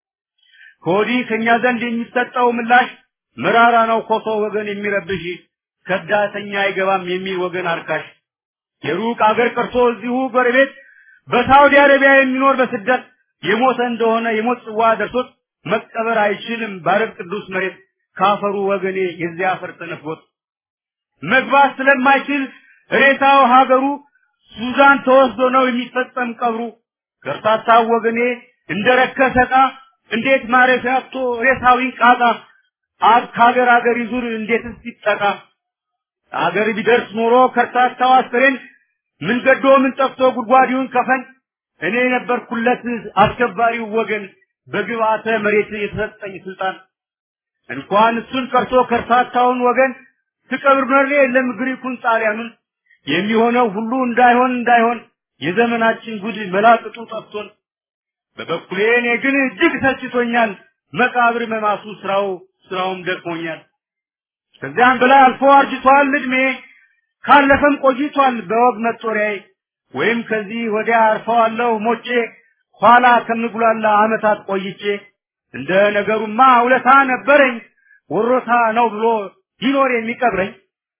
ኮዲ ከኛ ዘንድ የሚሰጠው ምላሽ መራራ ነው ኮሶ ወገን የሚረብሽ ከዳተኛ አይገባም የሚል ወገን አርካሽ። የሩቅ አገር ቀርቶ እዚሁ ጎረቤት በሳውዲ አረቢያ የሚኖር በስደት የሞተ እንደሆነ የሞት ጽዋ ደርሶት መቀበር አይችልም ባረብ ቅዱስ መሬት ካፈሩ ወገኔ የዚያ አፈር ተነፍጎት መግባት ስለማይችል ሬሳው ሀገሩ ሱዳን ተወስዶ ነው የሚፈጸም ቀብሩ። ከርታታው ወገኔ እንደረከሰቃ እንዴት ማረፊያ አጥቶ ሬሳዊን ቃጣ ከሀገር ሀገር ይዙር እንዴትስ ይጠቃ። አገር ቢደርስ ኖሮ ከርታታው አስከሬን ምን ገዶ ምን ጠፍቶ ጉድጓዲውን ከፈን እኔ ነበርኩለት አስከባሪው ወገን በግብአተ መሬት የተሰጠኝ ስልጣን። እንኳን እሱን ቀርቶ ከርታታውን ወገን ትቀብር መሬ ለምግሪኩን ጣሊያኑን የሚሆነው ሁሉ እንዳይሆን የዘመናችን ጉድ መላቅጡ ጠፍቶን። በበኩሌ እኔ ግን እጅግ ሰልችቶኛል መቃብር መማሱ ስራውም ደክሞኛል። ከዚያም በላይ አልፎ አርጅቷል እድሜ ካለፈም ቆይቷል በወግ መጦሪያዬ። ወይም ከዚህ ወዲያ አርፈዋለሁ ሞቼ ኋላ ከምጉላላ አመታት ቆይቼ። እንደ ነገሩማ ውለታ ነበረኝ ወሮታ ነው ብሎ ይኖር የሚቀብረኝ።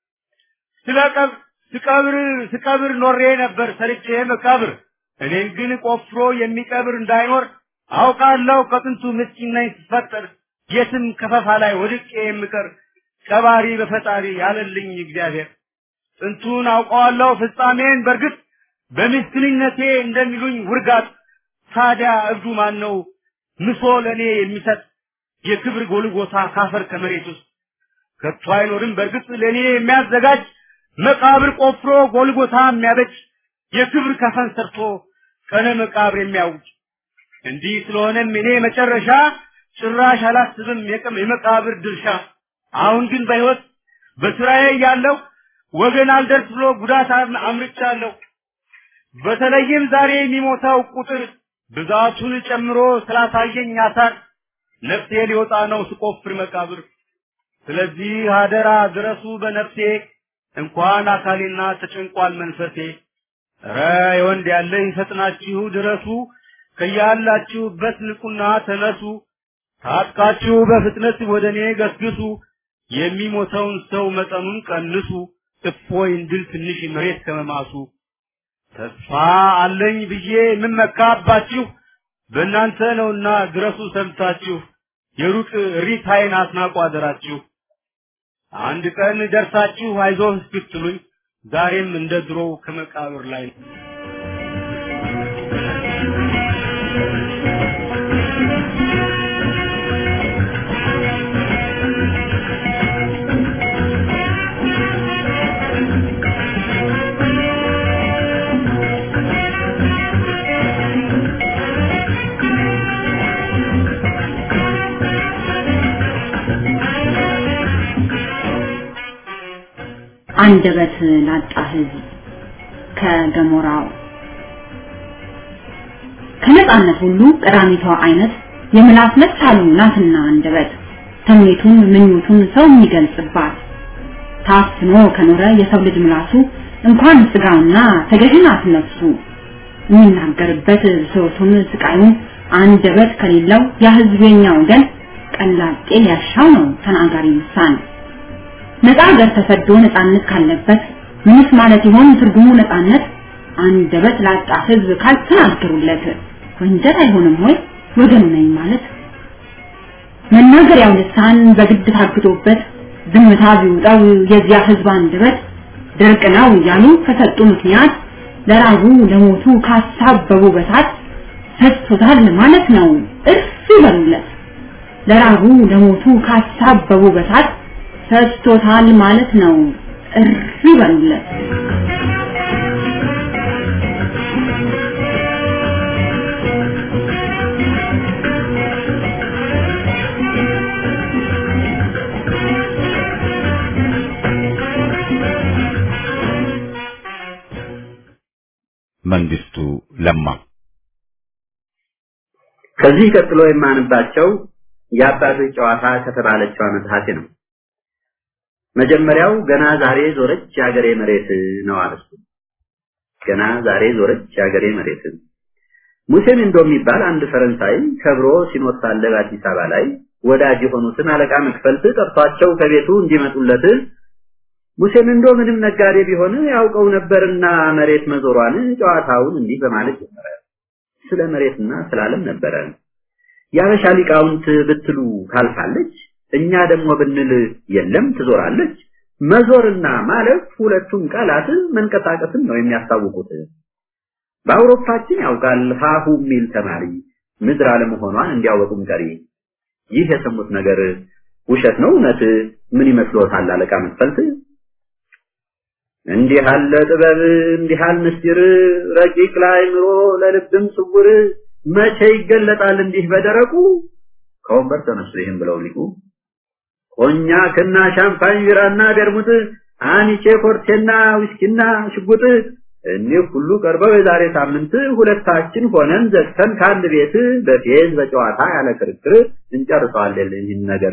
ስቀብር ኖሬ ነበር ሰርቼ መቃብር እኔን ግን ቆፍሮ የሚቀብር እንዳይኖር አውቃለሁ ከጥንቱ ምስኪን ነኝ ስፈጠር የትም ከፈፋ ላይ ወድቄ የምቀር ቀባሪ በፈጣሪ ያለልኝ እግዚአብሔር። ጥንቱን አውቀዋለሁ ፍጻሜን በርግጥ በምስኪንነቴ እንደሚሉኝ ውርጋት። ታዲያ እብዱ ማን ነው ምሶ ለኔ የሚሰጥ የክብር ጎልጎታ ካፈር ከመሬት ውስጥ ከቶ አይኖርም በርግጥ ለኔ የሚያዘጋጅ መቃብር ቆፍሮ ጎልጎታ የሚያበጅ የክብር ከፈን ሰርቶ ቀነ መቃብር የሚያውጅ። እንዲህ ስለሆነም እኔ መጨረሻ ጭራሽ አላስብም የመቃብር ድርሻ። አሁን ግን በህይወት በስራዬ ያለው ወገን አልደርስ ብሎ ጉዳት አምርቻለሁ። በተለይም ዛሬ የሚሞተው ቁጥር ብዛቱን ጨምሮ ስላሳየኝ አሳር ነፍሴ ሊወጣ ነው ስቆፍር መቃብር። ስለዚህ አደራ ድረሱ በነፍሴ እንኳን አካሌና ተጨንቋል መንፈሴ። ኧረ የወንድ ያለ ይፈጥናችሁ ድረሱ ከያላችሁበት ንቁና ተነሱ። ታጥቃችሁ በፍጥነት ወደኔ ገስግሱ የሚሞተውን ሰው መጠኑን ቀንሱ እፎይ እንድል ትንሽ መሬት ከመማሱ። ተስፋ አለኝ ብዬ የምመካባችሁ በእናንተ ነውና ድረሱ ሰምታችሁ የሩቅ ሪታይን አስናቁ አደራችሁ። አንድ ቀን ደርሳችሁ አይዞህ እስክትሉኝ ዛሬም እንደ ድሮው ከመቃብር ላይ ነው። አንደበት ላጣ ህዝብ ከገሞራው። ከነጻነት ሁሉ ቀዳሚቷ አይነት የምላስ መቻሉ ናትና አንደበት ተምኔቱን ምኞቱን ሰው የሚገልጽባት። ታፍኖ ከኖረ የሰው ልጅ ምላሱ እንኳን ስጋውና ተገዥናት ነፍሱ የሚናገርበት ሰውቱን ስቃዩን አንደበት ከሌለው ያ ህዝበኛ ወገን ቀላጤ ያሻው ነው ተናጋሪ ልሳን። ነፃ ሀገር ተሰዶ ነፃነት ካለበት ምንስ ማለት ይሆን ትርጉሙ ነፃነት? አንደበት ላጣ ህዝብ ካልተናገሩለት ወንጀል አይሆንም ወገን ነኝ ማለት መናገሪያው ልሳን በግድ ታግዶበት ዝምታ ቢውጣው የዚያ ህዝብ አንደበት ድርቅ ነው ያሉ ከሰጡ ምክንያት ለራቡ ለሞቱ ካሳበቡ በሳት ሰጥቶታል ማለት ነው እርሱ ይበሉለት ለራቡ ለሞቱ ካሳበቡ በሳት ሰጥቶታል ማለት ነው እርሱ ይበሉለት መንግስቱ ለማ ከዚህ ቀጥሎ የማንባቸው የአባቶች ጨዋታ ከተባለችው መጽሐፍ ነው። መጀመሪያው ገና ዛሬ ዞረች ያገሬ መሬት ነው አለሱ። ገና ዛሬ ዞረች ያገሬ መሬት ሙሴን እንደሚባል አንድ ፈረንሳይ ከብሮ ሲኖር ሳለ በአዲስ አበባ ላይ ወዳጅ የሆኑትን አለቃ መክፈልት ጠርቷቸው ከቤቱ እንዲመጡለት ሙሴን ምንም ነጋዴ ቢሆን ያውቀው ነበርና መሬት መዞሯን ጨዋታውን እንዲህ በማለት ጀመረ። ስለ መሬትና ስላለም ነበረ። ያበሻ ሊቃውንት ብትሉ ካልፋለች እኛ ደግሞ ብንል የለም ትዞራለች። መዞርና ማለፍ ሁለቱም ቃላት መንቀሳቀስን ነው የሚያስታውቁት። በአውሮፓችን ያውቃል ሃሁ ሚል ተማሪ ምድር አለመሆኗን እንዲያወቁም ቀሪ። ይህ የሰሙት ነገር ውሸት ነው እውነት ምን ይመስሎታል አለቃ መክፈልት? እንዲህ ያለ ጥበብ እንዲህ ያለ ምስጢር ረቂቅ ላይ ምሮ ለልብም ስውር መቼ ይገለጣል እንዲህ በደረቁ? ከወንበር ተነሱ ይሄን ብለው ሊቁ ኮኛክና ሻምፓኝ ቢራና ደርሙት አንቺ ኮርቴና ዊስኪና ሽጉጥ እኒህ ሁሉ ቀርበው የዛሬ ሳምንት ሁለታችን ሆነን ዘግተን ካንድ ቤት በፌዝ በጨዋታ ያለ ክርክር እንጨርሰዋለን ይህን ነገር።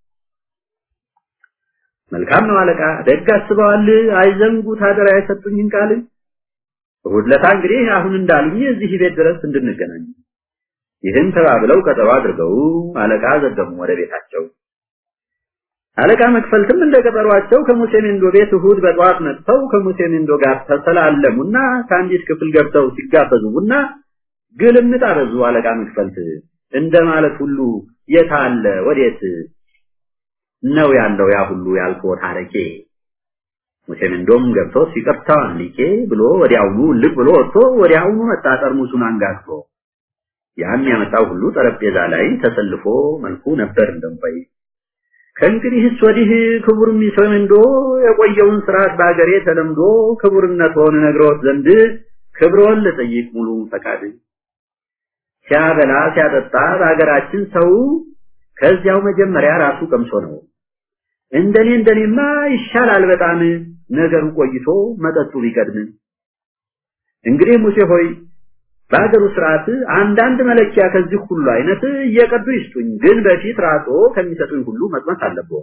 መልካም ነው አለቃ ደግ አስበዋል አይዘንጉ ታደራ የሰጡኝን ቃል። ሁለታ እንግዲህ አሁን እንዳሉኝ እዚህ ቤት ድረስ እንድንገናኝ ይህን ተባብለው ቀጠሮ አድርገው አለቃ ዘገሙ ወደ ቤታቸው። አለቃ መክፈልትም እንደቀጠሯቸው ከሙሴኒንዶ ቤት እሁድ በጧት መጥተው ከሙሴኒንዶ ጋር ተሰላለሙና ከአንዲት ክፍል ገብተው ሲጋበዙና ግልምጥ አበዙ። አለቃ መክፈልት እንደማለት ሁሉ የታለ ወዴት ነው ያለው ያ ሁሉ ያልፎ ታሪኬ? ሙሴኒንዶም ገብቶ ሲቀርታን ሊቄ ብሎ ወዲያውኑ ልቅ ብሎ ወጥቶ ወዲያውኑ መጣ ጠርሙሱን አንጋግቶ። ያን ያመጣው ሁሉ ጠረጴዛ ላይ ተሰልፎ መልኩ ነበር እንደምባይ። ከእንግዲህስ ወዲህ ክቡር ሙሴኒንዶ የቆየውን ስርዓት በአገሬ ተለምዶ ክቡርነቱን ነግሮት ዘንድ ክብሮን ለጠይቅ ሙሉ ፈቃድ። ሲያበላ ሲያጠጣ በአገራችን ሰው ከዚያው መጀመሪያ ራሱ ቀምሶ ነው። እንደኔማ ይሻላል በጣም ነገሩ ቆይቶ መጠጡ ሊቀድም። እንግዲህ ሙሴ ሆይ በአገሩ ስርዓት አንዳንድ መለኪያ ከዚህ ሁሉ አይነት እየቀዱ ይስጡኝ፣ ግን በፊት ራሶ ከሚሰጡኝ ሁሉ መጥመት አለበው።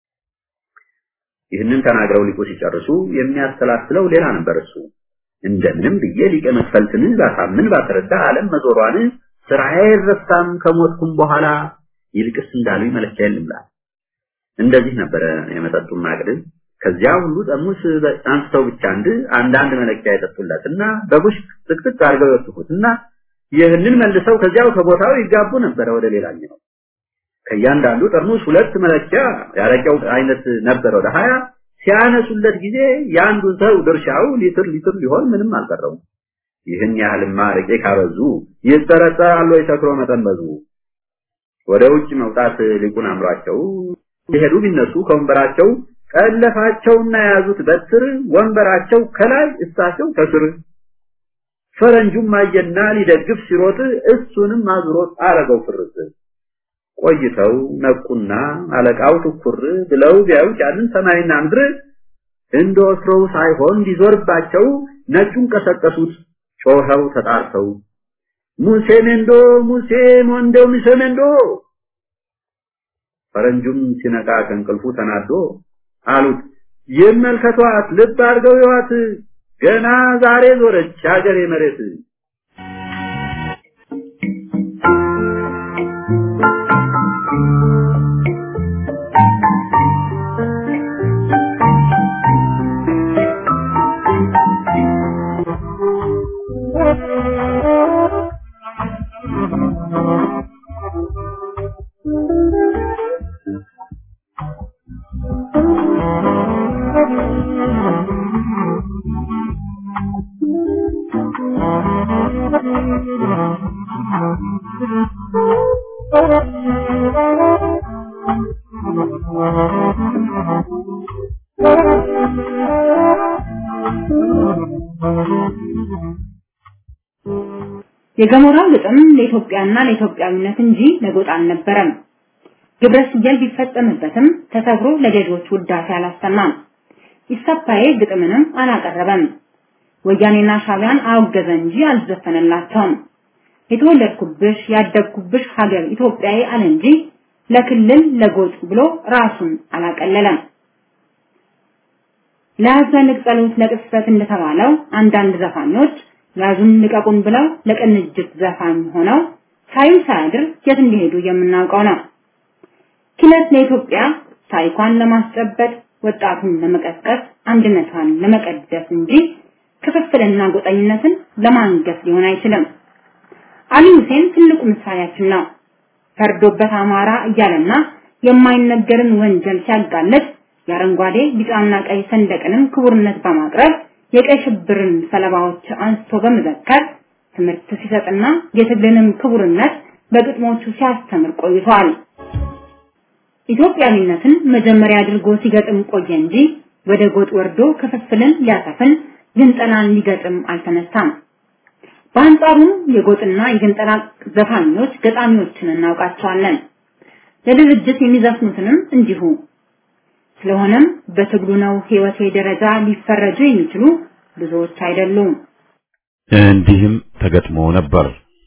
ይህንን ተናግረው ሊቁ ሲጨርሱ የሚያስተላልፈው ሌላ ነበር እሱ። እንደምንም ብዬ ሊቀ መክፈልትን ባሳምን ባተረዳ ዓለም መዞሯን ስራዬ ረሳም ከሞትኩም በኋላ ይልቅስ እንዳሉ መለኪያ የለምላ። እንደዚህ ነበር የመጠጡን ማቅድ። ከዚያ ሁሉ ጠርሙስ አንስተው ብቻ አንዳንድ መለኪያ የጠጡለትና በጉሽ ጥቅጥቅ አድርገው ያስፉትና ይህንን መልሰው ከዚያው ከቦታው ይጋቡ ነበር ወደ ሌላኛው። ከያንዳንዱ ጠርሙስ ሁለት መለኪያ ያረቀው አይነት ነበር ወደ 20 ሲያነሱለት ጊዜ ያንዱ ሰው ድርሻው ሊትር ሊሆን ምንም አልቀረው። ይህን ያህልማ አረቄ ካበዙ ይጠረጠራሉ የተክሮ መጠን በዙ። ወደ ውጭ መውጣት ሊቁን አምሯቸው ይሄዱ ቢነሱ ከወንበራቸው ቀለፋቸውና ያዙት በትር ወንበራቸው ከላይ እሳቸው ከስር። ፈረንጁም ማየና ሊደግፍ ሲሮጥ እሱንም አዝሮት አረገው ፍርጥ። ቆይተው ነቁና አለቃው ትኩር ብለው ቢያዩ ያንን ሰማይና ምድር እንደወትሮው ሳይሆን ሊዞርባቸው ነጩን ቀሰቀሱት ጮኸው ተጣርተው ሙሴኒንዶ ሙሴኒንዶ። ፈረንጁም ሲነቃ ከእንቅልፉ ተናዶ አሉት ይመልከቷት ልብ አድርገው ይዋት ገና ዛሬ ዞረች ያገሬ መሬት። የገሞራው ግጥም ለኢትዮጵያና ለኢትዮጵያዊነት እንጂ ለጎጥ አልነበረም። ግብረ ስየል ቢፈጸምበትም ተሰብሮ ለገዢዎች ውዳሴ አላሰማም። ኢሰፓዬ ግጥምንም አላቀረበም። ወያኔና ሻቢያን አወገዘ እንጂ አልዘፈነላቸውም። የተወለድኩብሽ ያደግኩብሽ ሀገር ኢትዮጵያዬ አለ እንጂ ለክልል ለጎጥ ብሎ ራሱን አላቀለለም። ለሐዘን ጸሎት ለቅስፈት እንደተባለው አንዳንድ ዘፋኞች ያዙን ልቀቁን ብለው ለቅንጅት ዘፋኝ ሆነው ሳይሳድር የት እንደሄዱ የምናውቀው ነው። ክለት ለኢትዮጵያ ታሪኳን ለማስጠበቅ ወጣቱን ለመቀስቀስ አንድነቷን ለመቀደስ እንጂ ክፍፍልና ጎጠኝነትን ለማንገስ ሊሆን አይችልም። አሊ ሁሴን ትልቁ ምሳሌያችን ነው። ፈርዶበት አማራ እያለና የማይነገርን ወንጀል ሲያጋለጥ የአረንጓዴ ቢጫና ቀይ ሰንደቅንም ክቡርነት በማቅረብ የቀይ ሽብርን ሰለባዎች አንስቶ በመዘከር ትምህርት ሲሰጥና የትግልንም ክቡርነት በግጥሞቹ ሲያስተምር ቆይቷል። ኢትዮጵያዊነትን መጀመሪያ አድርጎ ሲገጥም ቆየ እንጂ ወደ ጎጥ ወርዶ ክፍፍልን ሊያሰፍን ግንጠላን ሊገጥም አልተነሳም። በአንጻሩ የጎጥና የግንጠላ ዘፋኞች ገጣሚዎችን እናውቃቸዋለን። ለድርጅት የሚዘፍኑትንም እንዲሁ። ስለሆነም በትግሉ ነው ህይወቴ ደረጃ ሊፈረጁ የሚችሉ ብዙዎች አይደሉም። እንዲህም ተገጥሞ ነበር።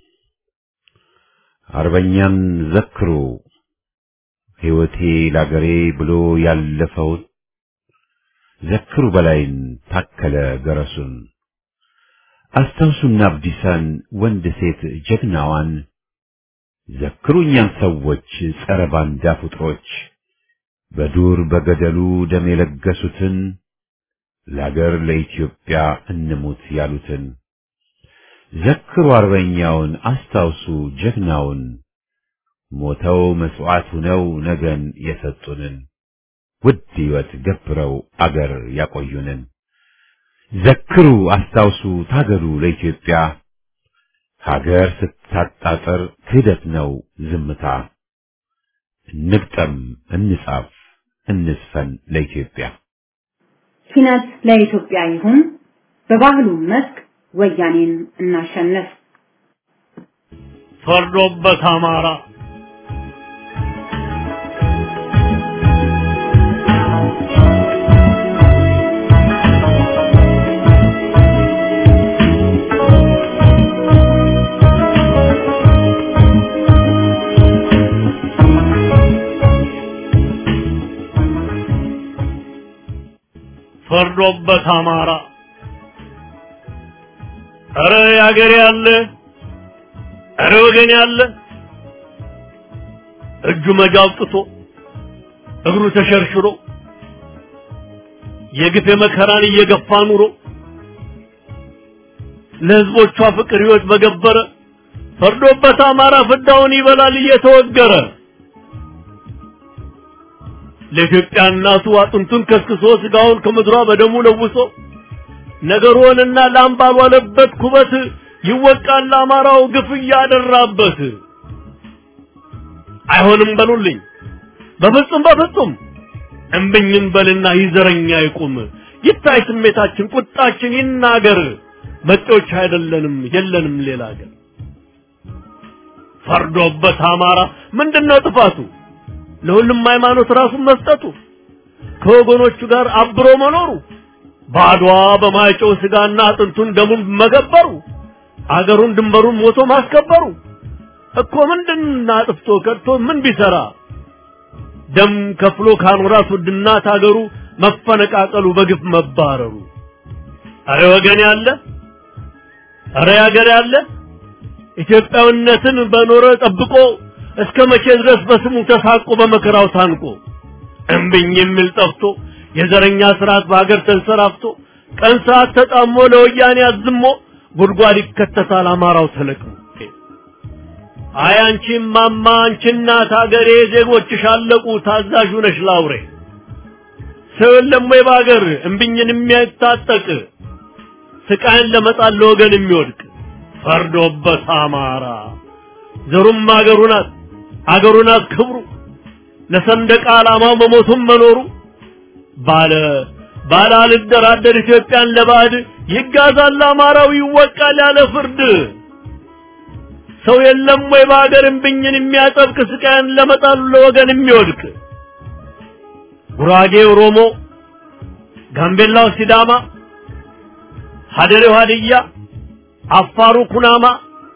አርበኛን ዘክሩ ህይወቴ ላገሬ ብሎ ያለፈው ዘክሩ በላይን ታከለ ገረሱን አስተውሱና አብዲሳን ወንድ ሴት ጀግናዋን ዘክሩኛን ሰዎች ጸረ ባንዳ ፍጥሮች በዱር በገደሉ ደም የለገሱትን ለአገር ለኢትዮጵያ እንሙት ያሉትን ዘክሩ አርበኛውን አስታውሱ ጀግናውን ሞተው መስዋዕት ሆነው ነገን የሰጡንን ውድ ሕይወት ገብረው አገር ያቆዩንን ዘክሩ አስታውሱ ታገሉ ለኢትዮጵያ ሀገር ስትታጣጠር ክህደት ነው ዝምታ እንግጠም እንጻፍ እንስፈን ለኢትዮጵያ ሲነት ለኢትዮጵያ ይሁን በባህሉ መስክ ወያኔን እናሸንፍ ፈርዶበት አማራ ፈርዶበት አማራ አረ ያገሬ ያለ አረ ወገን ያለ እጁ መጃውጥቶ እግሩ ተሸርሽሮ የግፍ መከራን እየገፋ ኑሮ ለህዝቦቿ ፍቅር ህይወት በገበረ ፈርዶበት አማራ ፍዳውን ይበላል እየተወገረ ለኢትዮጵያ እናቱ አጥንቱን ከስክሶ ስጋውን ከምድሯ በደሙ ለውሶ ነገሩንና ላምባል ዋለበት ኩበት ይወቃል አማራው ግፍ ያደራበት አይሆንም በሉልኝ በፍጹም እንብኝን በልና ይዘረኛ ይቁም ይታይ ስሜታችን ቁጣችን ይናገር መጤዎች አይደለንም የለንም ሌላ ሀገር ፈርዶበት አማራ ምንድነው ጥፋቱ ለሁሉም ሃይማኖት ራሱን መስጠቱ ከወገኖቹ ጋር አብሮ መኖሩ ባድዋ በማይጨው ስጋና አጥንቱን ደሙን መገበሩ አገሩን ድንበሩን ሞቶ ማስከበሩ እኮ ምንድነው አጥፍቶ ከርቶ ምን ቢሰራ ደም ከፍሎ ካኖራት ውድና ታገሩ መፈነቃቀሉ በግፍ መባረሩ አረ ወገን ያለ አረ ያገር ያለ ኢትዮጵያዊነትን በኖረ ጠብቆ እስከ መቼ ድረስ በስሙ ተሳቆ በመከራው ታንቆ እምብኝ የሚል ጠፍቶ የዘረኛ ስርዓት በአገር ተንሰራፍቶ ቀን ሰዓት ተጣሞ ለወያኔ አዝሞ ጉድጓድ ይከተታል አማራው ተለቅሞ አይ አንቺ ማማ አንቺ እናት አገሬ ዜጎችሽ አለቁ ታዛዡ ነሽ ላውሬ ሰው የለም ወይ ባገር እምብኝን የሚያታጠቅ ስቃይን ለመጣል ለወገን የሚወድቅ ፈርዶበት አማራ ዘሩም አገሩ ናት ክብሩ ለሰንደቅ ዓላማው መሞቱም መኖሩ ባለ አልደራደር ኢትዮጵያን ለባዕድ ይጋዛል አማራው ይወቃል ያለ ፍርድ ሰው የለም ወይ ባገር እምብኝን የሚያጠብቅ ስቃይን ለመጣል ለወገን የሚወድቅ ጉራጌ ኦሮሞ ጋምቤላው ሲዳማ ሀደሬው ሀዲያ አፋሩ ኩናማ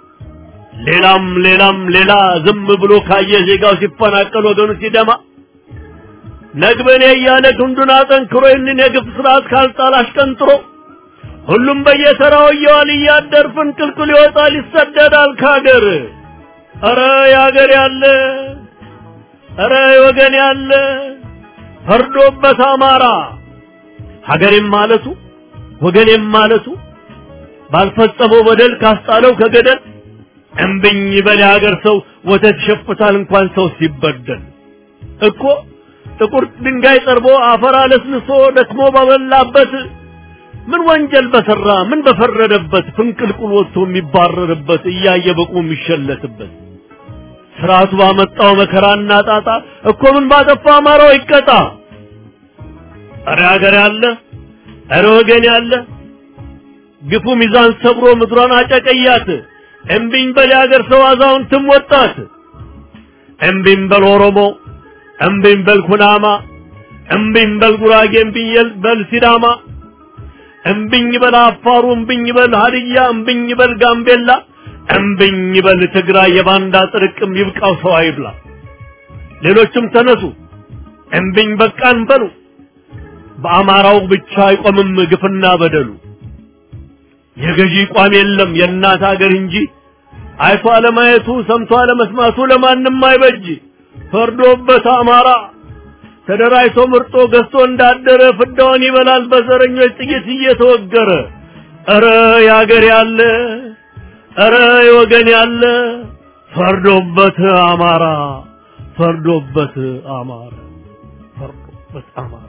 ሌላ ዝም ብሎ ካየ ዜጋው ሲፈናቀል ወገኑ ሲደማ ነግበኔ ያለ ክንዱን አጠንክሮ ይህንን የግፍ ስርዓት ካልጣል አሽቀንጥሮ ሁሉም በየተራው እየዋለ እያደር ፍንቅልቅል ይወጣል ይሰደዳል ከሀገር ኧረ ያገር ያለ ኧረ ወገን ያለ ፈርዶበት አማራ ሀገሬም ማለቱ ወገኔም ማለቱ ባልፈጸመው በደል ካስጣለው ከገደል እምብኝ በል ሀገር ሰው ወተት ሸፍታል እንኳን ሰው ሲበደል እኮ ጥቁር ድንጋይ ጠርቦ አፈር አለስልሶ ደክሞ ባበላበት ምን ወንጀል በሰራ ምን በፈረደበት ፍንቅልቁል ወጥቶ የሚባረርበት እያየ በቁ የሚሸለትበት ስርዓቱ ባመጣው መከራና ጣጣ እኮ ምን ባጠፋ አማራው ይቀጣ ኧረ ሀገር ያለ ኧረ ወገን ያለ ግፉ ሚዛን ሰብሮ ምድሯን አጨቀያት እምቢኝ በል ሀገር ሰው አዛውንትም ወጣት እምቢኝ በል ኦሮሞ እምቢኝ በል ኩናማ እምቢኝ በል ጉራጌ እምቢኝ በል ሲዳማ እምቢኝ በል አፋሩ እምቢኝ በል ሀዲያ እምቢኝ በል ጋምቤላ እምቢኝ በል ትግራይ የባንዳ ጥርቅም ይብቃው ሰው አይብላ ሌሎችም ተነሱ እምቢኝ በቃን በሉ በአማራው ብቻ አይቆምም ግፍና በደሉ የገዢ ቋም የለም የእናት ሀገር እንጂ አይቶ አለማየቱ ሰምቶ አለመስማቱ ለማንም አይበጅ ፈርዶበት አማራ ተደራይቶ ምርጦ ገዝቶ እንዳደረ ፍዳውን ይበላል በዘረኞች ጥይት እየተወገረ ኧረ ያገር ያለ ኧረ ወገን ያለ ፈርዶበት አማራ ፈርዶበት አማራ ፈርዶበት አማራ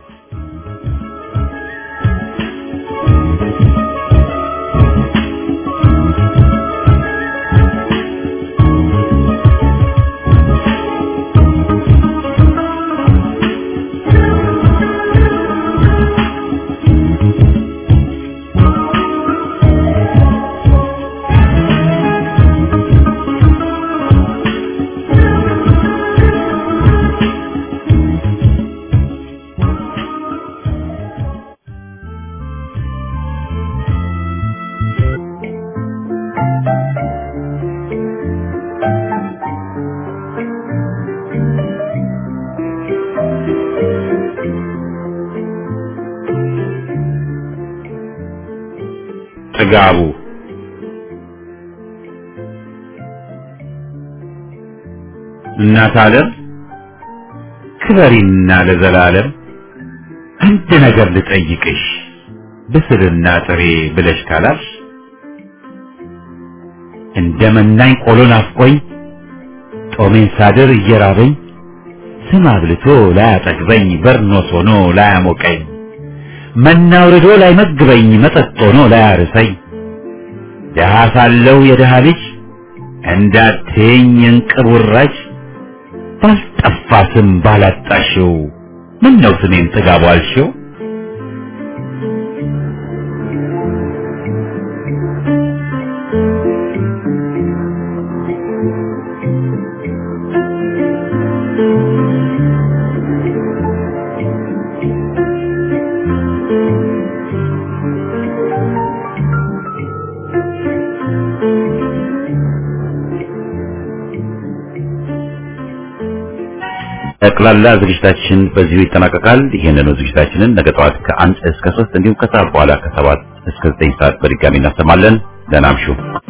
ጥጋቡ እናት ዓለም ክበሪና ለዘላለም አንድ ነገር ልጠይቅሽ ብስልና ጥሬ ብለሽ ካላሽ እንደመናኝ ቆሎ ናፍቆኝ ጦሜን ሳድር እየራበኝ ስም አብልቶ ላያጠግበኝ በርኖስ ሆኖ ላያሞቀኝ መናውርዶ ላይ መግበኝ መጠጥ ሆኖ ላይ አርሰኝ ደሃ ሳለው የደሃ ልጅ እንዳትኝ እንቅቡራጅ ባልጠፋ ስም ባላጣሽው ምን ነው ስሜን ጥጋቡ አልሽው ጠቅላላ ዝግጅታችን በዚሁ ይጠናቀቃል። ይሄንን ዝግጅታችንን ነገ ጠዋት ከ1 እስከ 3 እንዲሁም ከሰዓት በኋላ ከ7 እስከ 9 ሰዓት በድጋሚ እናሰማለን። ደህና እምሹ።